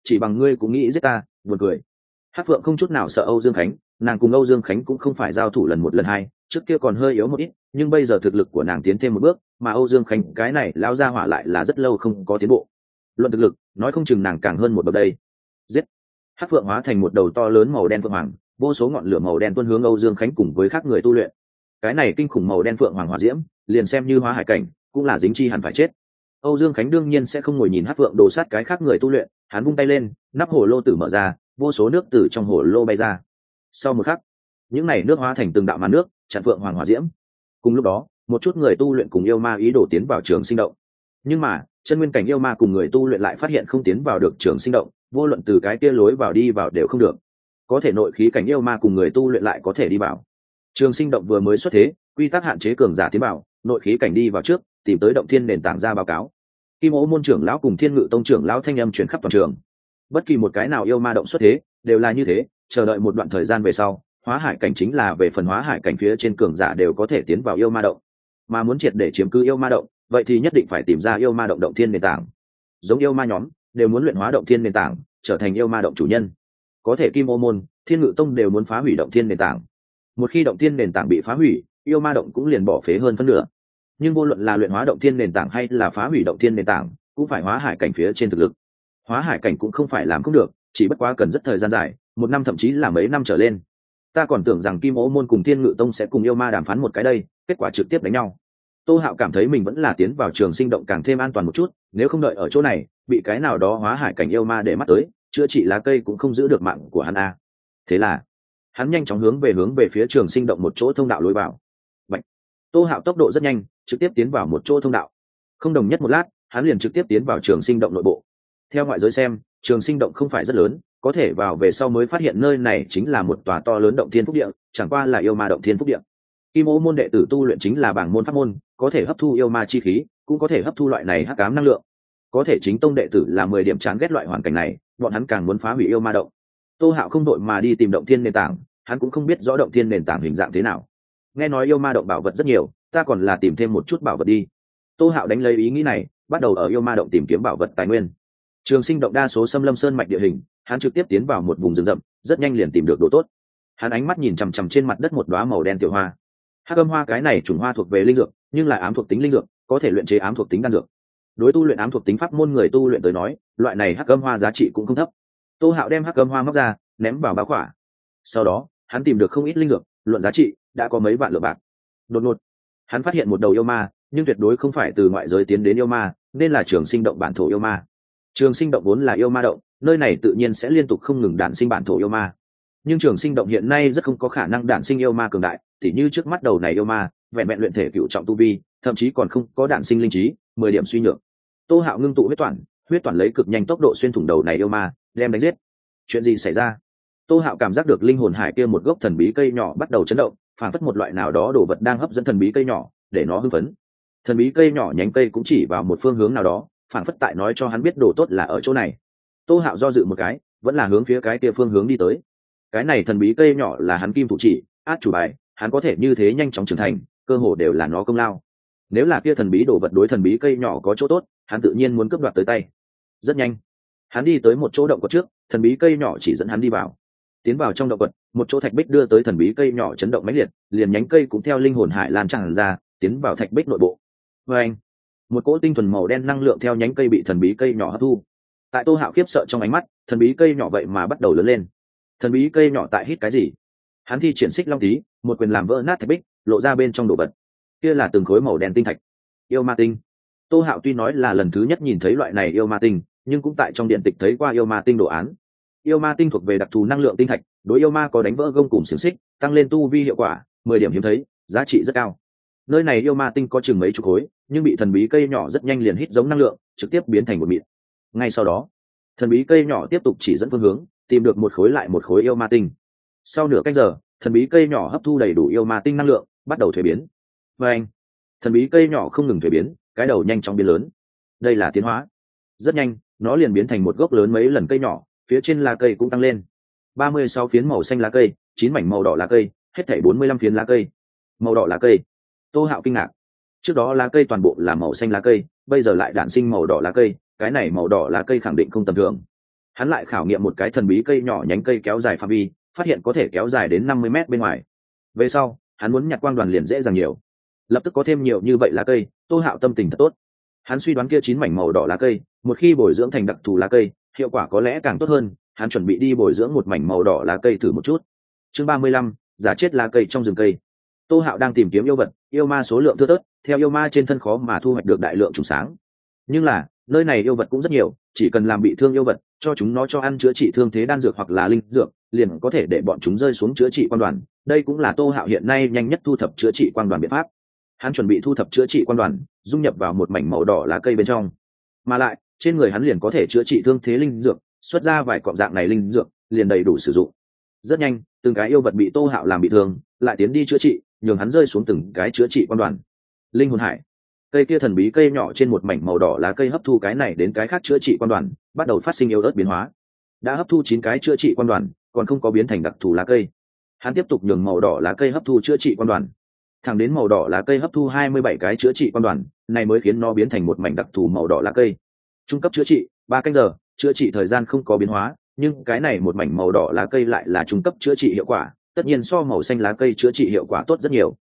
chỉ bằng ngươi cũng nghĩ giết ta, buồn cười. Hắc Phượng không chút nào sợ Âu Dương Khánh, nàng cùng Âu Dương Khánh cũng không phải giao thủ lần một lần hai, trước kia còn hơi yếu một ít, nhưng bây giờ thực lực của nàng tiến thêm một bước, mà Âu Dương Khánh cái này lão gia hỏa lại là rất lâu không có tiến bộ. Luận thực lực, nói không chừng nàng càng hơn một bậc đây. Giết! Hắc Phượng hóa thành một đầu to lớn màu đen phượng hoàng, vô số ngọn lửa màu đen tuôn hướng Âu Dương Khánh cùng với các người tu luyện. Cái này kinh khủng màu đen phượng hoàng hỏa diễm, liền xem như hóa hải cảnh, cũng là dính chi hẳn phải chết. Âu Dương Khánh đương nhiên sẽ không ngồi nhìn Hắc Phượng đồ sát cái khác người tu luyện, hắn vung tay lên, nắp hồ lô tử mở ra, vô số nước từ trong hồ lô bay ra. Sau một khắc, những này nước hóa thành từng đạo màn nước, chặn phượng hoàng hỏa diễm. Cùng lúc đó, một chút người tu luyện cùng yêu ma ý đồ tiến vào trường sinh động. Nhưng mà, chân nguyên cảnh yêu ma cùng người tu luyện lại phát hiện không tiến vào được trường sinh động, vô luận từ cái kia lối vào đi vào đều không được. Có thể nội khí cảnh yêu ma cùng người tu luyện lại có thể đi vào. Trường sinh động vừa mới xuất thế, quy tắc hạn chế cường giả tiến vào, nội khí cảnh đi vào trước, tìm tới động thiên nền tảng ra báo cáo. Kim Ô môn trưởng lão cùng Thiên Ngự tông trưởng lão thanh âm truyền khắp toàn trường. Bất kỳ một cái nào yêu ma động xuất thế, đều là như thế, chờ đợi một đoạn thời gian về sau, hóa hải cảnh chính là về phần hóa hải cảnh phía trên cường giả đều có thể tiến vào yêu ma động. Mà muốn triệt để chiếm cứ yêu ma động, vậy thì nhất định phải tìm ra yêu ma động động thiên nền tảng. Giống yêu ma nhóm, đều muốn luyện hóa động thiên nền tảng, trở thành yêu ma động chủ nhân. Có thể Kim Ô môn, Thiên Ngự tông đều muốn phá hủy động thiên nền tảng. Một khi động thiên nền tảng bị phá hủy, yêu ma động cũng liền bỏ phế hơn phân nửa. Nhưng vô luận là luyện hóa động thiên nền tảng hay là phá hủy động thiên nền tảng, cũng phải hóa hải cảnh phía trên thực lực. Hóa hải cảnh cũng không phải làm không được, chỉ bất quá cần rất thời gian dài, 1 năm thậm chí là mấy năm trở lên. Ta còn tưởng rằng Kim Ô môn cùng Thiên Ngự tông sẽ cùng yêu ma đàm phán một cái đây, kết quả trực tiếp đánh nhau. Tô Hạo cảm thấy mình vẫn là tiến vào trường sinh động càng thêm an toàn một chút, nếu không đợi ở chỗ này, bị cái nào đó hóa hải cảnh yêu ma để mắt tới, chữa trị lá cây cũng không giữ được mạng của hắn a. Thế là, hắn nhanh chóng hướng về phía trường sinh động một chỗ thông đạo lối vào. Bạch. Tô Hạo tốc độ rất nhanh, trực tiếp tiến vào một chỗ thông đạo. Không đồng nhất một lát, hắn liền trực tiếp tiến vào trường sinh động nội bộ. Theo ngoại giới xem, trường sinh động không phải rất lớn, có thể vào về sau mới phát hiện nơi này chính là một tòa to lớn động thiên phúc địa, chẳng qua là yêu ma động thiên phúc địa. Kim Ô môn đệ tử tu luyện chính là bảng môn pháp môn, có thể hấp thu yêu ma chi khí, cũng có thể hấp thu loại này hắc ám năng lượng. Có thể chính tông đệ tử là 10 điểm chán ghét loại hoàn cảnh này, bọn hắn càng muốn phá hủy yêu ma động. Tô Hạo không đội mà đi tìm động thiên nền tảng, hắn cũng không biết rõ động thiên nền tảng hình dạng thế nào. Nghe nói yêu ma động bảo vật rất nhiều, ta còn là tìm thêm một chút bảo vật đi. Tô Hạo đánh lấy ý nghĩ này, bắt đầu ở yêu ma động tìm kiếm bảo vật tài nguyên. Trường sinh động đa số xâm lâm sơn mạch địa hình, hắn trực tiếp tiến vào một vùng rừng rậm, rất nhanh liền tìm được đồ tốt. Hắn ánh mắt nhìn chằm chằm trên mặt đất một đóa màu đen tiểu hoa. Hắc âm hoa cái này chủng hoa thuộc về linh dược, nhưng lại ám thuộc tính linh dược, có thể luyện chế ám thuộc tính đan dược. Đối tu luyện ám thuộc tính pháp môn người tu luyện tới nói, loại này hắc âm hoa giá trị cũng không thấp. Tô Hạo đem hắc âm hoa móc ra, ném vào bao khỏa. Sau đó, hắn tìm được không ít linh dược, luận giá trị đã có mấy vạn lượng bạc. Đột ngột, hắn phát hiện một đầu yêu ma, nhưng tuyệt đối không phải từ ngoại giới tiến đến yêu ma, nên là trường sinh động bản thổ yêu ma. Trường sinh động vốn là yêu ma động, nơi này tự nhiên sẽ liên tục không ngừng đản sinh bản thổ yêu ma. Nhưng trường sinh động hiện nay rất không có khả năng đản sinh yêu ma cường đại, tỉ như trước mắt đầu này yêu ma, vẹn vẹn luyện thể cựu trọng tu vi, thậm chí còn không có đản sinh linh trí, 10 điểm suy nhược. Tô Hạo ngưng tụ huyết toàn lấy cực nhanh tốc độ xuyên thủng đầu này yêu ma, đem đánh giết. Chuyện gì xảy ra? Tô Hạo cảm giác được linh hồn hải kia một gốc thần bí cây nhỏ bắt đầu chấn động, phản phất một loại nào đó đồ vật đang hấp dẫn thần bí cây nhỏ, để nó hưng phấn. Thần bí cây nhỏ nhánh cây cũng chỉ vào một phương hướng nào đó, phản phất tại nói cho hắn biết đồ tốt là ở chỗ này. Tô Hạo do dự một cái, vẫn là hướng phía cái kia phương hướng đi tới. Cái này thần bí cây nhỏ là hắn kim thủ chỉ, át chủ bài, hắn có thể như thế nhanh chóng trưởng thành, cơ hồ đều là nó công lao. Nếu là kia thần bí đồ vật đối thần bí cây nhỏ có chỗ tốt, hắn tự nhiên muốn cướp đoạt tới tay. Rất nhanh, hắn đi tới một chỗ động quật trước, thần bí cây nhỏ chỉ dẫn hắn đi vào. Tiến vào trong động quật, một chỗ thạch bích đưa tới thần bí cây nhỏ chấn động mãnh liệt, liền nhánh cây cũng theo linh hồn hải lan tràn ra, tiến vào thạch bích nội bộ. Và anh, một cỗ tinh thuần màu đen năng lượng theo nhánh cây bị thần bí cây nhỏ hấp thu. Tại Tô Hạo khiếp sợ trong ánh mắt, thần bí cây nhỏ vậy mà bắt đầu lớn lên. Thần bí cây nhỏ tại hít cái gì? Hắn thi triển xích long tí, một quyền làm vỡ nát thạch bích, lộ ra bên trong đồ vật. Kia là từng khối màu đen tinh thạch, yêu ma tinh. Tô Hạo tuy nói là lần thứ nhất nhìn thấy loại này yêu ma tinh, nhưng cũng tại trong điện tịch thấy qua yêu ma tinh đồ án. Yêu ma tinh thuộc về đặc thù năng lượng tinh thạch, đối yêu ma có đánh vỡ gông cùm xiềng xích, tăng lên tu vi hiệu quả, 10 điểm hiếm thấy, giá trị rất cao. Nơi này yêu ma tinh có chừng mấy chục khối, nhưng bị thần bí cây nhỏ rất nhanh liền hít giống năng lượng, trực tiếp biến thành một mịn. Ngay sau đó, thần bí cây nhỏ tiếp tục chỉ dẫn phương hướng, tìm được một khối lại một khối yêu ma tinh. Sau nửa canh giờ, thần bí cây nhỏ hấp thu đầy đủ yêu ma tinh năng lượng, bắt đầu thuế biến. Và anh, thần bí cây nhỏ không ngừng thuế biến, cái đầu nhanh chóng biến lớn. Đây là tiến hóa. Rất nhanh, nó liền biến thành một gốc lớn mấy lần cây nhỏ, phía trên lá cây cũng tăng lên. 36 phiến màu xanh lá cây, 9 mảnh màu đỏ lá cây, hết thảy 45 phiến lá cây. Màu đỏ lá cây. Tô Hạo kinh ngạc. Trước đó lá cây toàn bộ là màu xanh lá cây, bây giờ lại đản sinh màu đỏ lá cây, cái này màu đỏ lá cây khẳng định không tầm thường. Hắn lại khảo nghiệm một cái thần bí cây nhỏ nhánh cây kéo dài phạm vi, phát hiện có thể kéo dài đến 50 mét bên ngoài. Về sau hắn muốn nhặt quang đoàn liền dễ dàng nhiều, lập tức có thêm nhiều như vậy lá cây. Tô Hạo tâm tình thật tốt. Hắn suy đoán kia 9 mảnh màu đỏ lá cây một khi bồi dưỡng thành đặc thù lá cây, hiệu quả có lẽ càng tốt hơn. Hắn chuẩn bị đi bồi dưỡng một mảnh màu đỏ lá cây thử một chút. Chương 35, giả chết lá cây trong rừng cây. Tô Hạo đang tìm kiếm yêu vật, yêu ma số lượng thưa thớt, theo yêu ma trên thân khó mà thu hoạch được đại lượng trùng sáng. Nhưng là nơi này yêu vật cũng rất nhiều, chỉ cần làm bị thương yêu vật, cho chúng nó cho ăn chữa trị thương thế đan dược hoặc là linh dược, liền có thể để bọn chúng rơi xuống chữa trị quan đoàn. Đây cũng là Tô Hạo hiện nay nhanh nhất thu thập chữa trị quan đoàn biện pháp. Hắn chuẩn bị thu thập chữa trị quan đoàn, dung nhập vào một mảnh màu đỏ lá cây bên trong, mà lại trên người hắn liền có thể chữa trị thương thế linh dược, xuất ra vài cọng dạng này linh dược liền đầy đủ sử dụng. Rất nhanh từng cái yêu vật bị Tô Hạo làm bị thương lại tiến đi chữa trị, nhường hắn rơi xuống từng cái chữa trị quan đoàn. Linh hồn hải, cây kia thần bí cây nhỏ trên một mảnh màu đỏ lá cây hấp thu cái này đến cái khác chữa trị quan đoàn, bắt đầu phát sinh yếu ớt biến hóa. Đã hấp thu 9 cái chữa trị quan đoàn, còn không có biến thành đặc thù lá cây. Hắn tiếp tục nhường màu đỏ lá cây hấp thu chữa trị quan đoàn, thẳng đến màu đỏ lá cây hấp thu 27 cái chữa trị quan đoàn, này mới khiến nó biến thành một mảnh đặc thù màu đỏ lá cây. Trung cấp chữa trị 3 canh giờ, chữa trị thời gian không có biến hóa, nhưng cái này một mảnh màu đỏ lá cây lại là trung cấp chữa trị hiệu quả, tất nhiên so màu xanh lá cây chữa trị hiệu quả tốt rất nhiều.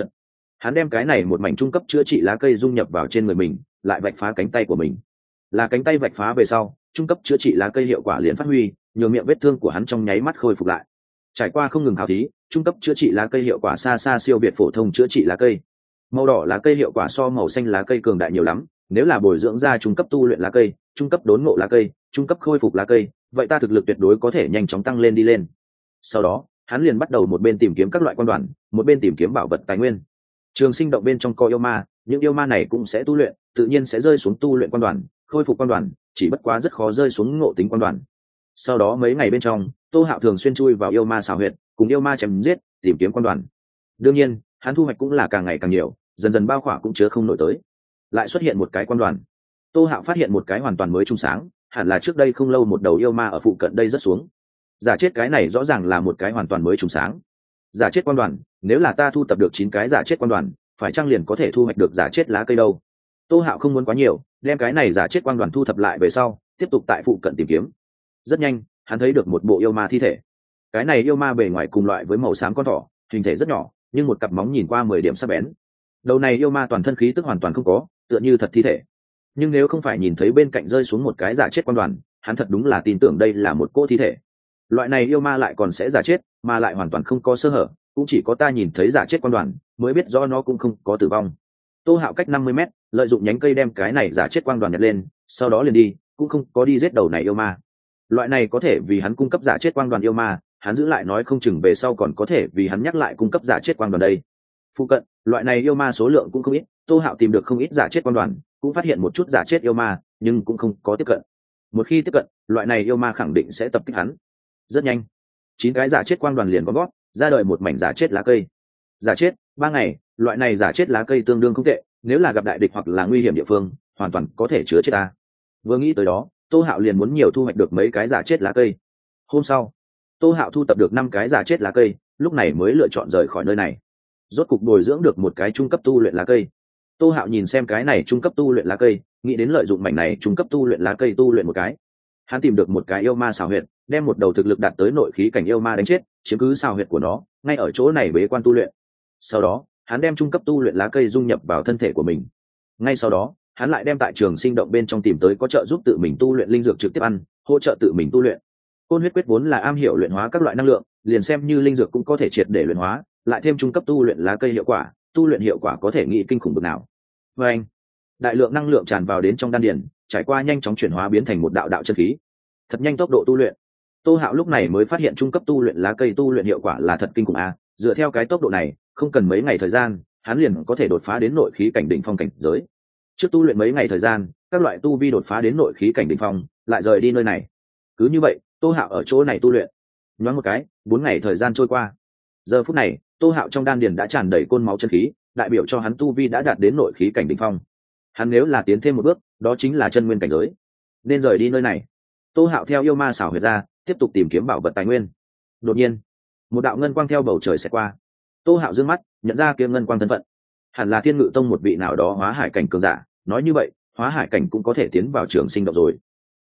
Hắn đem cái này một mảnh trung cấp chữa trị lá cây dung nhập vào trên người mình, lại vạch phá cánh tay của mình. Là cánh tay vạch phá về sau, trung cấp chữa trị lá cây hiệu quả liền phát huy, nhường miệng vết thương của hắn trong nháy mắt khôi phục lại. Trải qua không ngừng khảo thí, trung cấp chữa trị lá cây hiệu quả xa xa siêu việt phổ thông chữa trị lá cây. Màu đỏ lá cây hiệu quả so màu xanh lá cây cường đại nhiều lắm, nếu là bồi dưỡng ra trung cấp tu luyện lá cây, trung cấp đốn ngộ lá cây, trung cấp khôi phục lá cây, vậy ta thực lực tuyệt đối có thể nhanh chóng tăng lên đi lên. Sau đó hắn liền bắt đầu một bên tìm kiếm các loại quan đoàn, một bên tìm kiếm bảo vật tài nguyên. Trường sinh động bên trong có yêu ma, những yêu ma này cũng sẽ tu luyện, tự nhiên sẽ rơi xuống tu luyện quan đoàn, khôi phục quan đoàn, chỉ bất quá rất khó rơi xuống ngộ tính quan đoàn. Sau đó mấy ngày bên trong, Tô Hạo thường xuyên chui vào yêu ma xào huyệt, cùng yêu ma chém giết, tìm kiếm quan đoàn. Đương nhiên hắn thu hoạch cũng là càng ngày càng nhiều, dần dần bao khỏa cũng chứa không nổi tới. Lại xuất hiện một cái quan đoàn. Tô Hạo phát hiện một cái hoàn toàn mới trung sáng, hẳn là trước đây không lâu một đầu yêu ma ở phụ cận đây rất xuống. Giả chết cái này rõ ràng là một cái hoàn toàn mới trung sáng. Giả chết quan đoàn, nếu là ta thu tập được 9 cái giả chết quan đoàn, phải chăng liền có thể thu hoạch được giả chết lá cây đâu? Tô Hạo không muốn quá nhiều, đem cái này giả chết quan đoàn thu thập lại về sau, tiếp tục tại phụ cận tìm kiếm. Rất nhanh hắn thấy được một bộ yêu ma thi thể. Cái này yêu ma bề ngoài cùng loại với màu xám con thỏ, hình thể rất nhỏ, nhưng một cặp móng nhìn qua 10 điểm sắc bén. Đầu này yêu ma toàn thân khí tức hoàn toàn không có, tựa như thật thi thể. Nhưng nếu không phải nhìn thấy bên cạnh rơi xuống một cái giả chết quan đoàn, hắn thật đúng là tin tưởng đây là một cỗ thi thể. Loại này yêu ma lại còn sẽ giả chết, mà lại hoàn toàn không có sơ hở, cũng chỉ có ta nhìn thấy giả chết quan đoàn mới biết rõ nó cũng không có tử vong. Tô Hạo cách 50 mét, lợi dụng nhánh cây đem cái này giả chết quan đoàn nhặt lên, sau đó liền đi, cũng không có đi giết đầu này yêu ma. Loại này có thể vì hắn cung cấp giả chết quan đoàn yêu ma, hắn giữ lại nói không chừng về sau còn có thể vì hắn nhắc lại cung cấp giả chết quan đoàn đây. Phụ cận, loại này yêu ma số lượng cũng không ít, Tô Hạo tìm được không ít giả chết quan đoàn, cũng phát hiện một chút giả chết yêu ma, nhưng cũng không có tiếp cận. Một khi tiếp cận, loại này yêu ma khẳng định sẽ tập kích hắn. Rất nhanh, 9 cái giả chết quang đoàn liền có gót ra đời một mảnh giả chết lá cây. Giả chết 3 ngày, loại này giả chết lá cây tương đương không tệ, nếu là gặp đại địch hoặc là nguy hiểm địa phương, hoàn toàn có thể chứa chết ta. Vừa nghĩ tới đó, Tô Hạo liền muốn nhiều thu hoạch được mấy cái giả chết lá cây. Hôm sau, Tô Hạo thu tập được 5 cái giả chết lá cây, lúc này mới lựa chọn rời khỏi nơi này. Rốt cục bồi dưỡng được một cái trung cấp tu luyện lá cây. Tô Hạo nhìn xem cái này trung cấp tu luyện lá cây, nghĩ đến lợi dụng mảnh này trung cấp tu luyện lá cây tu luyện một cái. Hắn tìm được một cái yêu ma xào huyệt, đem một đầu thực lực đạt tới nội khí cảnh yêu ma đánh chết, chiếm cứ xào huyệt của nó, ngay ở chỗ này bế quan tu luyện. Sau đó hắn đem trung cấp tu luyện lá cây dung nhập vào thân thể của mình. Ngay sau đó hắn lại đem tại trường sinh động bên trong tìm tới có trợ giúp tự mình tu luyện linh dược trực tiếp ăn, hỗ trợ tự mình tu luyện. Côn huyết quyết vốn là am hiểu luyện hóa các loại năng lượng, liền xem như linh dược cũng có thể triệt để luyện hóa, lại thêm trung cấp tu luyện lá cây hiệu quả, tu luyện hiệu quả có thể nghĩ kinh khủng bực nào. Và anh, đại lượng năng lượng tràn vào đến trong đan điền, trải qua nhanh chóng chuyển hóa biến thành một đạo đạo chân khí. Thật nhanh tốc độ tu luyện. Tô Hạo lúc này mới phát hiện trung cấp tu luyện lá cây tu luyện hiệu quả là thật kinh khủng a, dựa theo cái tốc độ này, không cần mấy ngày thời gian, hắn liền có thể đột phá đến nội khí cảnh đỉnh phong cảnh giới. Trước tu luyện mấy ngày thời gian, các loại tu vi đột phá đến nội khí cảnh đỉnh phong, lại rời đi nơi này. Cứ như vậy, Tô Hạo ở chỗ này tu luyện. Nhoáng một cái, 4 ngày thời gian trôi qua. Giờ phút này, Tô Hạo trong đan điền đã tràn đầy côn máu chân khí, đại biểu cho hắn tu vi đã đạt đến nội khí cảnh đỉnh phong. Hắn nếu là tiến thêm một bước, đó chính là chân nguyên cảnh giới. Nên rời đi nơi này. Tô Hạo theo yêu ma xảo huyệt ra, tiếp tục tìm kiếm bảo vật tài nguyên. Đột nhiên, một đạo ngân quang theo bầu trời xẹt qua. Tô Hạo dương mắt, nhận ra kia ngân quang thân phận, hẳn là Thiên Ngự Tông một vị nào đó hóa hải cảnh cường giả. Nói như vậy, hóa hải cảnh cũng có thể tiến vào trường sinh động rồi.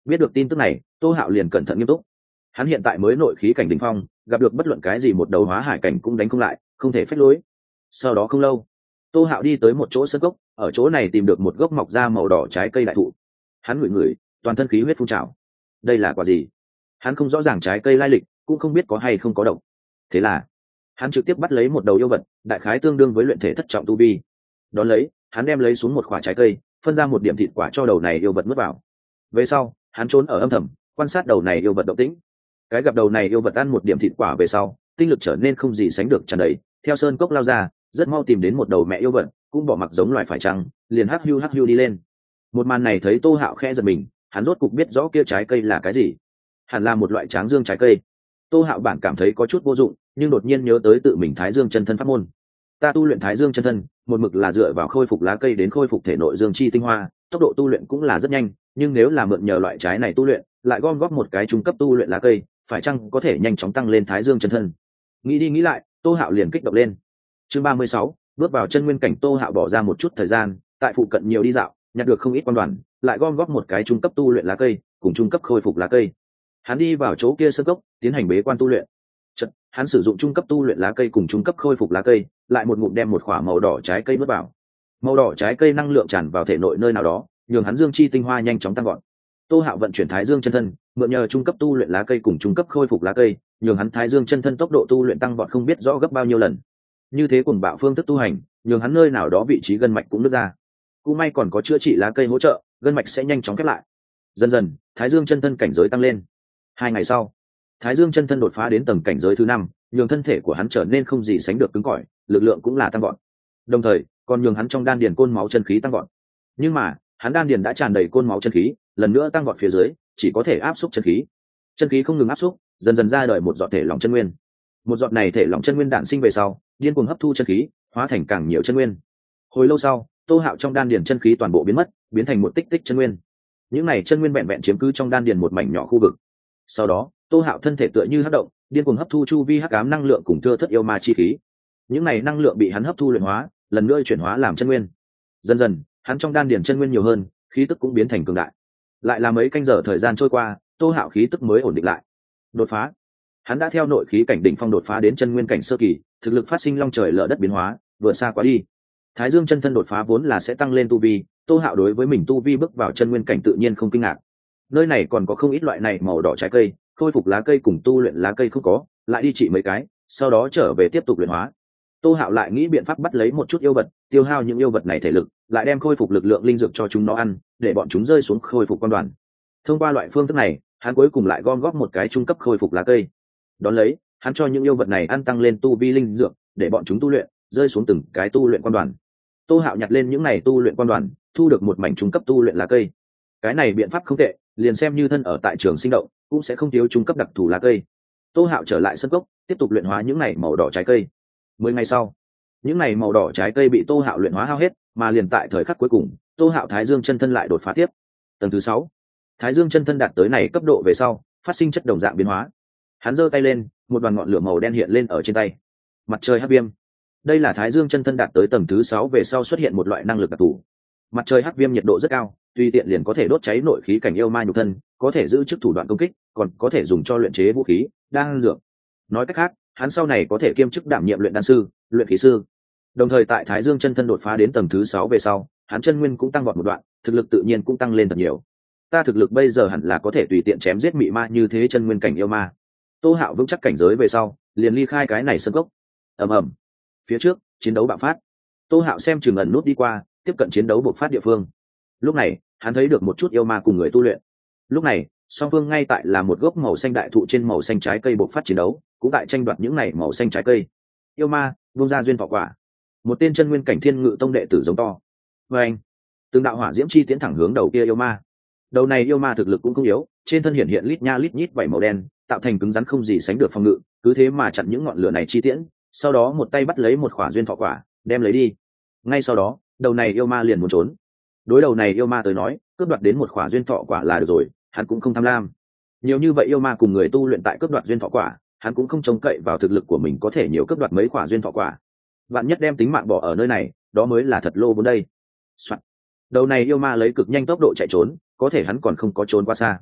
Biết được tin tức này, Tô Hạo liền cẩn thận nghiêm túc. Hắn hiện tại mới nội khí cảnh đỉnh phong, gặp được bất luận cái gì một đầu hóa hải cảnh cũng đánh không lại, không thể phách lối. Sau đó không lâu, Tô Hạo đi tới một chỗ sân cốc, ở chỗ này tìm được một gốc mọc ra màu đỏ trái cây đại thụ. Hắn ngửi ngửi, toàn thân khí huyết phun trào. Đây là quả gì? Hắn không rõ ràng trái cây lai lịch, cũng không biết có hay không có độc. Thế là, hắn trực tiếp bắt lấy một đầu yêu vật, đại khái tương đương với luyện thể thất trọng tu vi. Đón lấy, hắn đem lấy xuống một quả trái cây, phân ra một điểm thịt quả cho đầu này yêu vật nuốt vào. Về sau, hắn trốn ở âm thầm, quan sát đầu này yêu vật động tĩnh. Cái gặp đầu này yêu vật ăn một điểm thịt quả về sau, tinh lực trở nên không gì sánh được tràn đầy, theo sơn cốc lao ra, rất mau tìm đến một đầu mẹ yêu vật, cũng bỏ mặc giống loài phải chăng, liền hắc hưu đi lên. Một màn này thấy Tô Hạo khẽ giật mình, hắn rốt cục biết rõ kia trái cây là cái gì. Hẳn là một loại tráng dương trái cây. Tô Hạo bản cảm thấy có chút vô dụng, nhưng đột nhiên nhớ tới tự mình Thái Dương chân thân pháp môn. Ta tu luyện Thái Dương chân thân, một mực là dựa vào khôi phục lá cây đến khôi phục thể nội dương chi tinh hoa, tốc độ tu luyện cũng là rất nhanh, nhưng nếu là mượn nhờ loại trái này tu luyện, lại gom góp một cái trung cấp tu luyện lá cây, phải chăng có thể nhanh chóng tăng lên Thái Dương chân thân. Nghĩ đi nghĩ lại, Tô Hạo liền kích động lên. Chương 36, bước vào chân nguyên cảnh. Tô Hạo bỏ ra một chút thời gian, tại phụ cận nhiều đi dạo, nhặt được không ít quan đoàn, lại gom góp một cái trung cấp tu luyện lá cây, cùng trung cấp khôi phục lá cây. Hắn đi vào chỗ kia sơ cốc, tiến hành bế quan tu luyện. Chợt, hắn sử dụng trung cấp tu luyện lá cây cùng trung cấp khôi phục lá cây, lại một ngụm đem một quả màu đỏ trái cây nuốt vào. Màu đỏ trái cây năng lượng tràn vào thể nội nơi nào đó, nhường hắn dương chi tinh hoa nhanh chóng tăng gọn. Tô Hạo vận chuyển Thái Dương chân thân, mượn nhờ trung cấp tu luyện lá cây cùng trung cấp khôi phục lá cây, nhường hắn Thái Dương chân thân tốc độ tu luyện tăng vọt không biết rõ gấp bao nhiêu lần. Như thế cùng bạo phương thức tu hành, nhường hắn nơi nào đó vị trí gân mạch cũng nứt ra. Cũng may còn có chữa trị lá cây hỗ trợ, gân mạch sẽ nhanh chóng khép lại. Dần dần, Thái Dương chân thân cảnh giới tăng lên. 2 ngày sau, Thái Dương chân thân đột phá đến tầng cảnh giới thứ 5, nhường thân thể của hắn trở nên không gì sánh được cứng cỏi, lực lượng cũng là tăng vọt. Đồng thời, còn nhường hắn trong đan điền côn máu chân khí tăng vọt. Nhưng mà, hắn đan điền đã tràn đầy côn máu chân khí, lần nữa tăng vọt phía dưới, chỉ có thể áp xúc chân khí. Chân khí không ngừng áp xúc, dần dần ra đời một giọt thể lỏng chân nguyên. Một giọt này thể lỏng chân nguyên đản sinh về sau, điên cuồng hấp thu chân khí, hóa thành càng nhiều chân nguyên. Hồi lâu sau, Tô Hạo trong đan điền chân khí toàn bộ biến mất, biến thành một tích tích chân nguyên. Những này chân nguyên vẹn vẹn chiếm cứ trong đan điền một mảnh nhỏ khu vực. Sau đó, Tô Hạo thân thể tựa như hắc động, điên cuồng hấp thu chu vi hắc ám năng lượng cùng thưa thất yêu ma chi khí. Những này năng lượng bị hắn hấp thu luyện hóa, lần nữa chuyển hóa làm chân nguyên. Dần dần, hắn trong đan điền chân nguyên nhiều hơn, khí tức cũng biến thành cường đại. Lại là mấy canh giờ thời gian trôi qua, Tô Hạo khí tức mới ổn định lại. Đột phá. Hắn đã theo nội khí cảnh đỉnh phong đột phá đến chân nguyên cảnh sơ kỳ, thực lực phát sinh long trời lở đất biến hóa, vừa xa quá đi. Thái Dương chân thân đột phá vốn là sẽ tăng lên tu vi, Tô Hạo đối với mình tu vi bước vào chân nguyên cảnh tự nhiên không kinh ngạc. Nơi này còn có không ít loại này màu đỏ trái cây, khôi phục lá cây cùng tu luyện lá cây không có, lại đi trị mấy cái, sau đó trở về tiếp tục luyện hóa. Tô Hạo lại nghĩ biện pháp bắt lấy một chút yêu vật, tiêu hao những yêu vật này thể lực, lại đem khôi phục lực lượng linh dược cho chúng nó ăn, để bọn chúng rơi xuống khôi phục quan đoàn. Thông qua loại phương thức này, hắn cuối cùng lại gom góp một cái trung cấp khôi phục lá cây. Đón lấy, hắn cho những yêu vật này ăn tăng lên tu vi linh dược, để bọn chúng tu luyện, rơi xuống từng cái tu luyện quan đoàn. Tô Hạo nhặt lên những này tu luyện quan đoàn, thu được một mảnh trung cấp tu luyện lá cây. Cái này biện pháp không tệ, liền xem như thân ở tại trường sinh động, cũng sẽ không thiếu trung cấp đặc thù lá cây. Tô Hạo trở lại sân cốc, tiếp tục luyện hóa những này màu đỏ trái cây. 10 ngày sau, những này màu đỏ trái cây bị Tô Hạo luyện hóa hao hết, mà liền tại thời khắc cuối cùng, Tô Hạo Thái Dương chân thân lại đột phá tiếp. Tầng thứ 6. Thái Dương chân thân đạt tới này cấp độ về sau, phát sinh chất đồng dạng biến hóa. Hắn giơ tay lên, một đoàn ngọn lửa màu đen hiện lên ở trên tay. Mặt trời hắc viêm. Đây là Thái Dương chân thân đạt tới tầng thứ 6 về sau xuất hiện một loại năng lực đặc thù. Mặt trời hắc viêm nhiệt độ rất cao, tùy tiện liền có thể đốt cháy nội khí cảnh yêu ma nhục thân, có thể giữ chức thủ đoạn công kích, còn có thể dùng cho luyện chế vũ khí, đan dược. Nói cách khác, hắn sau này có thể kiêm chức đảm nhiệm luyện đan sư, luyện khí sư. Đồng thời tại Thái Dương chân thân đột phá đến tầng thứ 6 về sau, hắn chân nguyên cũng tăng vọt một đoạn, thực lực tự nhiên cũng tăng lên thật nhiều. Ta thực lực bây giờ hẳn là có thể tùy tiện chém giết mị ma như thế chân nguyên cảnh yêu ma. Tô Hạo vững chắc cảnh giới về sau, liền ly khai cái này sân cốc. Ầm ầm. Phía trước, chiến đấu bạo phát. Tô Hạo xem chừng ẩn nút đi qua, tiếp cận chiến đấu bộc phát địa phương. Lúc này, hắn thấy được một chút yêu ma cùng người tu luyện. Lúc này, song phương ngay tại là một gốc màu xanh đại thụ trên màu xanh trái cây bộc phát chiến đấu, cũng tại tranh đoạt những này màu xanh trái cây. Yêu ma, vung ra duyên thọ quả. Một tên chân nguyên cảnh thiên ngự tông đệ tử giống to. Và anh, từng đạo hỏa diễm chi tiến thẳng hướng đầu kia yêu ma. Đầu này yêu ma thực lực cũng không yếu, trên thân hiện lít nha lít nhít vảy màu đen, tạo thành cứng rắn không gì sánh được phòng ngự, cứ thế mà chặn những ngọn lửa này chi tiễn, sau đó một tay bắt lấy một quả duyên thọ quả, đem lấy đi. Ngay sau đó, đầu này yêu ma liền muốn trốn. Đối đầu này yêu ma tới nói, cướp đoạt đến một quả duyên thọ quả là được rồi, hắn cũng không tham lam. Nhiều như vậy yêu ma cùng người tu luyện tại cướp đoạt duyên thọ quả, hắn cũng không trông cậy vào thực lực của mình có thể nhiều cướp đoạt mấy quả duyên thọ quả. Vạn nhất đem tính mạng bỏ ở nơi này, đó mới là thật lô vốn đây. Soạn. Đầu này yêu ma lấy cực nhanh tốc độ chạy trốn, có thể hắn còn không có trốn qua xa.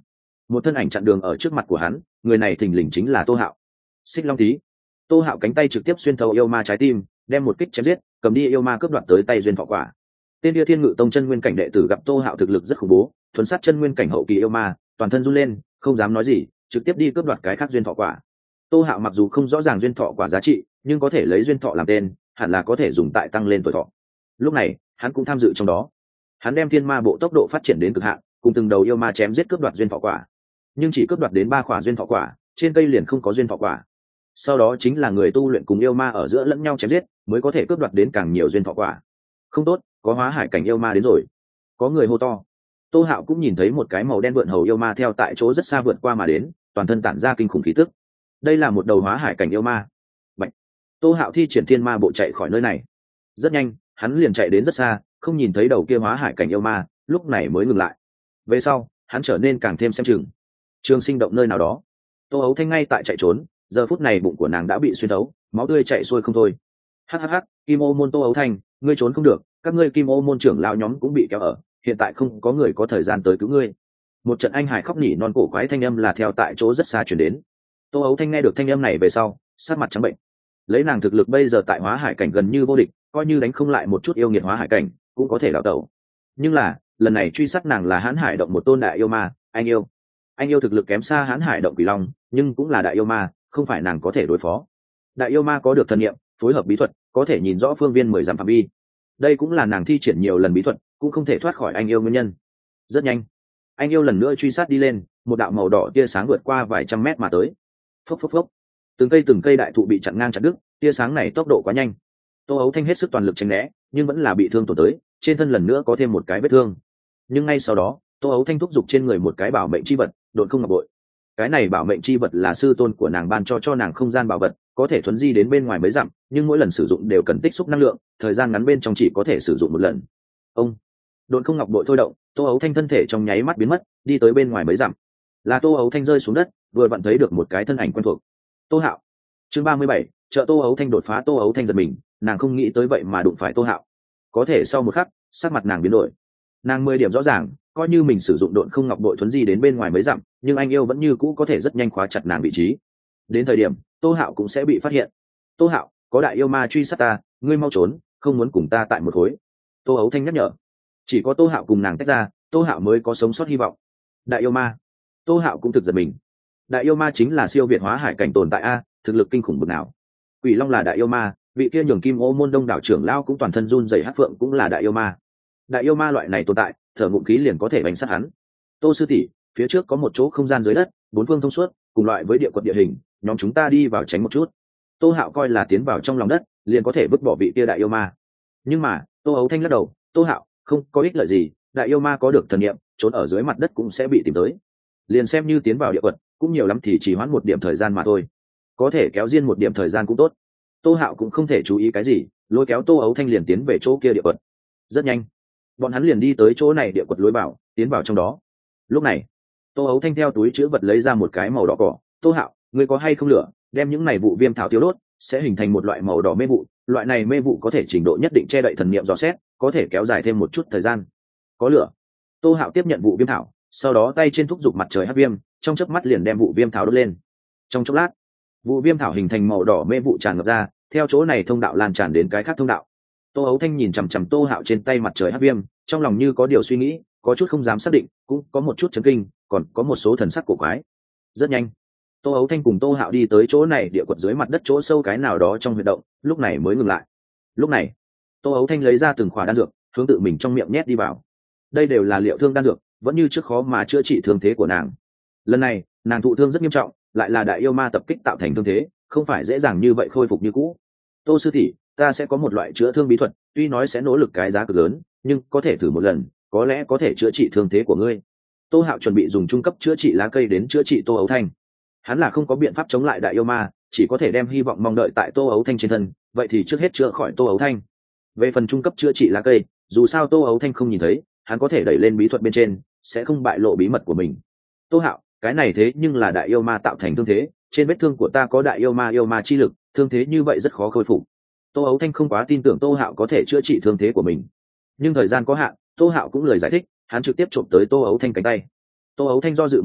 một thân ảnh chặn đường ở trước mặt của hắn, người này thình lình chính là Tô Hạo. Xích Long Tí. Tô Hạo cánh tay trực tiếp xuyên thấu yêu ma trái tim, đem một kích chém giết, cầm đi yêu ma cướp đoạt tới tay duyên thọ quả. Tên Địa Thiên Ngự Tông chân nguyên cảnh đệ tử gặp Tô Hạo thực lực rất khủng bố, thuần sát chân nguyên cảnh hậu kỳ yêu ma, toàn thân run lên, không dám nói gì, trực tiếp đi cướp đoạt cái khác duyên thọ quả. Tô Hạo mặc dù không rõ ràng duyên thọ quả giá trị, nhưng có thể lấy duyên thọ làm tên, hẳn là có thể dùng tại tăng lên tuổi thọ. Lúc này, hắn cũng tham dự trong đó. Hắn đem thiên ma bộ tốc độ phát triển đến cực hạn, cùng từng đầu yêu ma chém giết cướp đoạt duyên thọ quả, nhưng chỉ cướp đoạt đến 3 quả duyên thọ quả, trên cây liền không có duyên thọ quả. Sau đó chính là người tu luyện cùng yêu ma ở giữa lẫn nhau chém giết, mới có thể cướp đoạt đến càng nhiều duyên thọ quả. Không tốt, có hóa hải cảnh yêu ma đến rồi. Có người hô to. Tô Hạo cũng nhìn thấy một cái màu đen vượn hầu yêu ma theo tại chỗ rất xa vượt qua mà đến, toàn thân tản ra kinh khủng khí tức. Đây là một đầu hóa hải cảnh yêu ma. Bạch. Tô Hạo thi triển thiên ma bộ chạy khỏi nơi này. Rất nhanh, hắn liền chạy đến rất xa, không nhìn thấy đầu kia hóa hải cảnh yêu ma, lúc này mới ngừng lại. Về sau, hắn trở nên càng thêm xem chừng. Trường Sinh động nơi nào đó, Tô Ấu Thanh ngay tại chạy trốn, giờ phút này bụng của nàng đã bị xuyên thấu, máu tươi chảy xuôi không thôi. Hắc, Kim Ô môn Tô Ấu Thanh, ngươi trốn không được, các ngươi Kim Ô môn trưởng lão nhóm cũng bị kéo ở, hiện tại không có người có thời gian tới cứu ngươi. Một trận anh hải khóc nỉ non cổ quái thanh âm là theo tại chỗ rất xa truyền đến. Tô Ấu Thanh nghe được thanh âm này về sau, sát mặt trắng bệnh. Lấy nàng thực lực bây giờ tại hóa hải cảnh gần như vô địch, coi như đánh không lại một chút yêu nghiệt hóa hải cảnh, cũng có thể đào tẩu. Nhưng là, lần này truy sát nàng là Hán Hải động một tôn đại yêu ma, anh yêu thực lực kém xa Hán Hải động Quỷ Long, nhưng cũng là đại yêu ma, không phải nàng có thể đối phó. Đại yêu ma có được thần niệm, phối hợp bí thuật, có thể nhìn rõ phương viên 10 dặm phạm vi. Đây cũng là nàng thi triển nhiều lần bí thuật, cũng không thể thoát khỏi anh yêu nguyên nhân. Rất nhanh, anh yêu lần nữa truy sát đi lên, một đạo màu đỏ tia sáng vượt qua vài trăm mét mà tới. Phốc. Từng cây đại thụ bị chặn ngang chặt đứt, tia sáng này tốc độ quá nhanh. Tô Ấu Thanh hết sức toàn lực tránh né, nhưng vẫn là bị thương tổn tới, trên thân lần nữa có thêm một cái vết thương. Nhưng ngay sau đó, Tô Ấu Thanh thúc giục trên người một cái bảo mệnh chi vật, Độn Không Ngọc Bội. Cái này bảo mệnh chi vật là sư tôn của nàng ban cho nàng không gian bảo vật, có thể thuấn di đến bên ngoài mấy dặm, nhưng mỗi lần sử dụng đều cần tích xúc năng lượng, thời gian ngắn bên trong chỉ có thể sử dụng một lần. Ông Độn Không Ngọc Bội thôi động, Tô Ấu Thanh thân thể trong nháy mắt biến mất, đi tới bên ngoài mấy dặm. Là Tô Ấu Thanh rơi xuống đất, vừa vặn thấy được một cái thân ảnh quen thuộc. Tô Hạo. Chương 37, trợ Tô Ấu Thanh đột phá. Tô Ấu Thanh giật mình, nàng không nghĩ tới vậy mà đụng phải Tô Hạo. Có thể sau một khắc, sắc mặt nàng biến đổi. Nàng 10 điểm rõ ràng, coi như mình sử dụng Độn Không Ngọc Bội thuấn di đến bên ngoài mấy dặm, nhưng anh yêu vẫn như cũ có thể rất nhanh khóa chặt nàng vị trí. Đến thời điểm, Tô Hạo cũng sẽ bị phát hiện. Tô Hạo, có đại yêu ma truy sát ta, ngươi mau trốn, không muốn cùng ta tại một khối. Tô Ấu Thanh nhắc nhở. Chỉ có Tô Hạo cùng nàng tách ra, Tô Hạo mới có sống sót hy vọng. Đại yêu ma. Tô Hạo cũng thực giật mình. Đại yêu ma chính là siêu việt hóa hải cảnh tồn tại a, thực lực kinh khủng bậc nào. Quỷ Long là đại yêu ma, vị kia nhường Kim Ô môn đông đảo trưởng lao cũng toàn thân run rẩy. Hắc Phượng cũng là đại yêu ma. Đại yêu ma loại này tồn tại, thở ngụm khí liền có thể bánh sát hắn. Tô sư tỷ, phía trước có một chỗ không gian dưới đất, 4 phương thông suốt, cùng loại với địa quật địa hình, nhóm chúng ta đi vào tránh một chút. Tô Hạo coi là tiến vào trong lòng đất, liền có thể vứt bỏ vị kia đại yêu ma. Nhưng mà, Tô Ấu Thanh lắc đầu, Tô Hạo, không có ích lợi gì, đại yêu ma có được thần niệm, trốn ở dưới mặt đất cũng sẽ bị tìm tới. Liền xem như tiến vào địa quật, cũng nhiều lắm thì chỉ hoãn 1 điểm thời gian mà thôi. Có thể kéo riêng 1 điểm thời gian cũng tốt. Tô Hạo cũng không thể chú ý cái gì, lôi kéo Tô Ấu Thanh liền tiến về chỗ kia địa quật. Rất nhanh, bọn hắn liền đi tới chỗ này địa quật lối vào, tiến vào trong đó. Lúc này, Tô Ấu Thanh theo túi chứa vật lấy ra một cái màu đỏ cỏ. Tô Hạo, ngươi có hay không lửa, đem những này vụ viêm thảo tiêu đốt, sẽ hình thành một loại màu đỏ mê vụ. Loại này mê vụ có thể trình độ nhất định che đậy thần niệm dò xét, có thể kéo dài thêm một chút thời gian. Có lửa. Tô Hạo tiếp nhận vụ viêm thảo, sau đó tay trên thúc giục mặt trời hắc viêm, trong chớp mắt liền đem vụ viêm thảo đốt lên. Trong chốc lát, vụ viêm thảo hình thành màu đỏ mê vụ tràn ngập ra, theo chỗ này thông đạo lan tràn đến cái khác thông đạo. Tô Ấu Thanh nhìn chằm chằm Tô Hạo trên tay mặt trời hắc viêm, trong lòng như có điều suy nghĩ, có chút không dám xác định, cũng có một chút chấn kinh, còn có một số thần sắc cổ quái. Rất nhanh, Tô Ấu Thanh cùng Tô Hạo đi tới chỗ này địa quật dưới mặt đất chỗ sâu cái nào đó trong huyệt động, lúc này mới ngừng lại. Lúc này, Tô Ấu Thanh lấy ra từng khỏa đan dược, hướng tự mình trong miệng nhét đi vào. Đây đều là liệu thương đan dược, vẫn như trước khó mà chữa trị thương thế của nàng. Lần này, nàng thụ thương rất nghiêm trọng, lại là đại yêu ma tập kích tạo thành thương thế, không phải dễ dàng như vậy khôi phục như cũ. Tô sư tỷ, ta sẽ có một loại chữa thương bí thuật, tuy nói sẽ nỗ lực cái giá cực lớn, nhưng có thể thử một lần, có lẽ có thể chữa trị thương thế của ngươi. Tô Hạo chuẩn bị dùng trung cấp chữa trị lá cây đến chữa trị Tô Ấu Thanh. Hắn là không có biện pháp chống lại đại yêu ma, chỉ có thể đem hy vọng mong đợi tại Tô Ấu Thanh trên thân, vậy thì trước hết chữa khỏi Tô Ấu Thanh. Về phần trung cấp chữa trị lá cây, dù sao Tô Ấu Thanh không nhìn thấy, hắn có thể đẩy lên bí thuật bên trên, sẽ không bại lộ bí mật của mình. Tô Hạo, cái này thế nhưng là đại yêu ma tạo thành thương thế, trên vết thương của ta có đại yêu ma chi lực, thương thế như vậy rất khó khôi phục. Tô Ấu Thanh không quá tin tưởng Tô Hạo có thể chữa trị thương thế của mình, nhưng thời gian có hạn, Tô Hạo cũng lời giải thích, hắn trực tiếp chộp tới Tô Ấu Thanh cánh tay. Tô Ấu Thanh do dự một cái,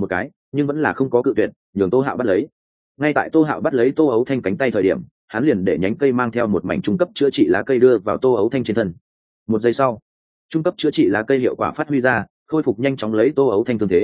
nhưng vẫn là không có cự tuyệt, nhường Tô Hạo bắt lấy. Ngay tại Tô Hạo bắt lấy Tô Ấu Thanh cánh tay thời điểm, hắn liền để nhánh cây mang theo một mảnh trung cấp chữa trị lá cây đưa vào Tô Ấu Thanh trên thân. Một giây sau, trung cấp chữa trị lá cây hiệu quả phát huy ra, khôi phục nhanh chóng lấy Tô Ấu Thanh thương thế.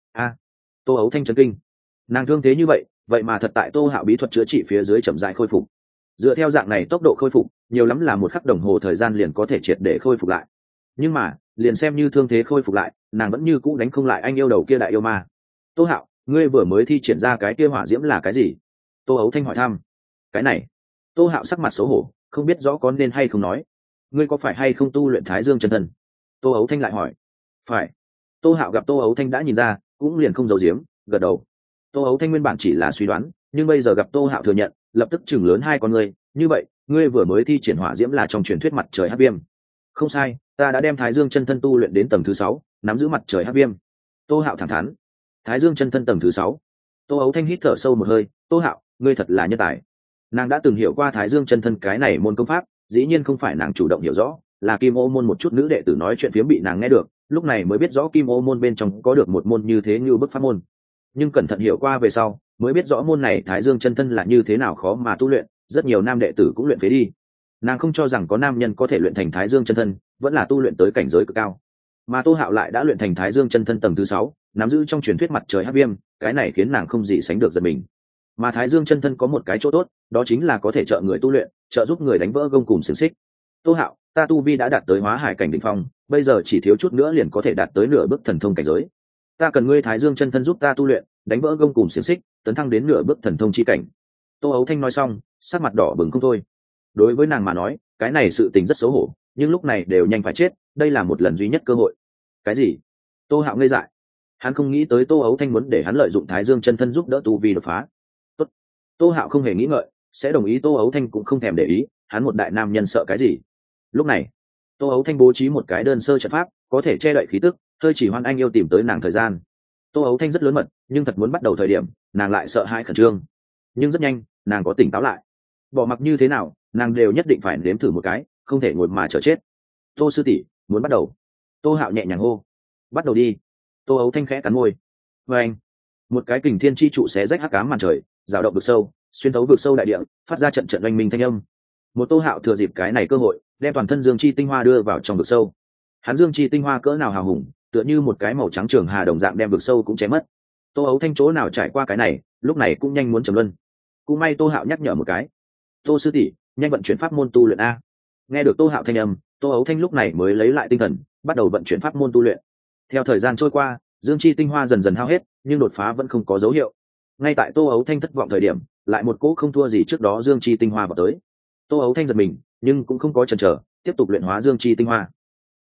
Tô Ấu Thanh chấn kinh, nàng thương thế như vậy mà thật tại Tô Hạo bí thuật chữa trị phía dưới chậm rãi khôi phục. Dựa theo dạng này tốc độ khôi phục, nhiều lắm là 1 khắc đồng hồ thời gian liền có thể triệt để khôi phục lại. Nhưng mà liền xem như thương thế khôi phục lại, nàng vẫn như cũ đánh không lại anh yêu đầu kia đại yêu ma. Tô Hạo, ngươi vừa mới thi triển ra cái kia hỏa diễm là cái gì? Tô Ấu Thanh hỏi thăm. Cái này, Tô Hạo sắc mặt xấu hổ, không biết rõ có nên hay không nói. Ngươi có phải hay không tu luyện Thái Dương chân thân? Tô Ấu Thanh lại hỏi. Phải. Tô Hạo gặp Tô Ấu Thanh đã nhìn ra, cũng liền không giấu giếm, gật đầu. Tô Ấu Thanh nguyên bản chỉ là suy đoán, nhưng bây giờ gặp Tô Hạo thừa nhận, lập tức chừng lớn hai con ngươi. Như vậy, ngươi vừa mới thi triển hỏa diễm là trong truyền thuyết mặt trời hắc viêm. Không sai, ta đã đem Thái Dương chân thân tu luyện đến tầng thứ 6, nắm giữ mặt trời hắc viêm. Tô Hạo thẳng thắn. Thái Dương chân thân tầng thứ 6. Tô Ấu Thanh hít thở sâu một hơi. Tô Hạo, ngươi thật là nhân tài. Nàng đã từng hiểu qua Thái Dương chân thân cái này môn công pháp, dĩ nhiên không phải nàng chủ động hiểu rõ, là Kim Ô môn một chút nữ đệ tử nói chuyện phiếm bị nàng nghe được, lúc này mới biết rõ Kim Ô môn bên trong có được một môn như thế như bức pháp môn. Nhưng cẩn thận hiểu qua về sau, mới biết rõ môn này Thái Dương chân thân là như thế nào khó mà tu luyện, rất nhiều nam đệ tử cũng luyện phế đi. Nàng không cho rằng có nam nhân có thể luyện thành Thái Dương chân thân, vẫn là tu luyện tới cảnh giới cực cao. Mà Tô Hạo lại đã luyện thành Thái Dương chân thân tầng thứ 6, nắm giữ trong truyền thuyết mặt trời hắc viêm, cái này khiến nàng không gì sánh được giật mình. Mà Thái Dương chân thân có một cái chỗ tốt, đó chính là có thể trợ người tu luyện, trợ giúp người đánh vỡ gông cùm xiềng xích. Tô Hạo, ta tu vi đã đạt tới hóa hải cảnh đỉnh phong, bây giờ chỉ thiếu chút nữa liền có thể đạt tới nửa bước thần thông cảnh giới. Ta cần ngươi Thái Dương chân thân giúp ta tu luyện, đánh vỡ gông cùm xiềng xích, tấn thăng đến nửa bước thần thông chi cảnh. Tô Ấu Thanh nói xong, sắc mặt đỏ bừng không thôi. Đối với nàng mà nói, cái này sự tình rất xấu hổ, nhưng lúc này đều nhanh phải chết, đây là một lần duy nhất cơ hội. Cái gì? Tô Hạo ngây dại. Hắn không nghĩ tới Tô Ấu Thanh muốn để hắn lợi dụng Thái Dương chân thân giúp đỡ tu vi đột phá. Tốt. Tô Hạo không hề nghĩ ngợi, sẽ đồng ý. Tô Ấu Thanh cũng không thèm để ý, hắn một đại nam nhân sợ cái gì? Lúc này, Tô Ấu Thanh bố trí một cái đơn sơ trận pháp, có thể che đậy khí tức, hơi chỉ hoan anh yêu tìm tới nàng thời gian. Tô Ấu Thanh rất lớn mật, nhưng thật muốn bắt đầu thời điểm, nàng lại sợ hãi khẩn trương. Nhưng rất nhanh, nàng có tỉnh táo lại. Bỏ mặc như thế nào, nàng đều nhất định phải nếm thử một cái, không thể ngồi mà chờ chết. Tô sư tỷ, muốn bắt đầu. Tô Hạo nhẹ nhàng hô. Bắt đầu đi. Tô Ấu Thanh khẽ cắn môi. Và anh, một cái kình thiên chi trụ xé rách hắc ám màn trời, rào động vực sâu, xuyên thấu vực sâu đại địa, phát ra trận trận oanh minh thanh âm. Một Tô Hạo thừa dịp cái này cơ hội, đem toàn thân dương chi tinh hoa đưa vào trong vực sâu. Hắn dương chi tinh hoa cỡ nào hào hùng, tựa như một cái màu trắng trường hà đồng dạng đem vực sâu cũng chém mất. Tô Ấu Thanh chỗ nào trải qua cái này, lúc này cũng nhanh muốn trầm luân. Cũng may Tô Hạo nhắc nhở một cái. Tô sư tỷ, nhanh vận chuyển pháp môn tu luyện a. Nghe được Tô Hạo thanh âm, Tô Ấu Thanh lúc này mới lấy lại tinh thần, bắt đầu vận chuyển pháp môn tu luyện. Theo thời gian trôi qua, dương chi tinh hoa dần dần hao hết, nhưng đột phá vẫn không có dấu hiệu. Ngay tại Tô Ấu Thanh thất vọng thời điểm, lại một cỗ không thua gì trước đó dương chi tinh hoa vào tới. Tô Ấu Thanh giật mình, nhưng cũng không có chần chờ, tiếp tục luyện hóa dương chi tinh hoa.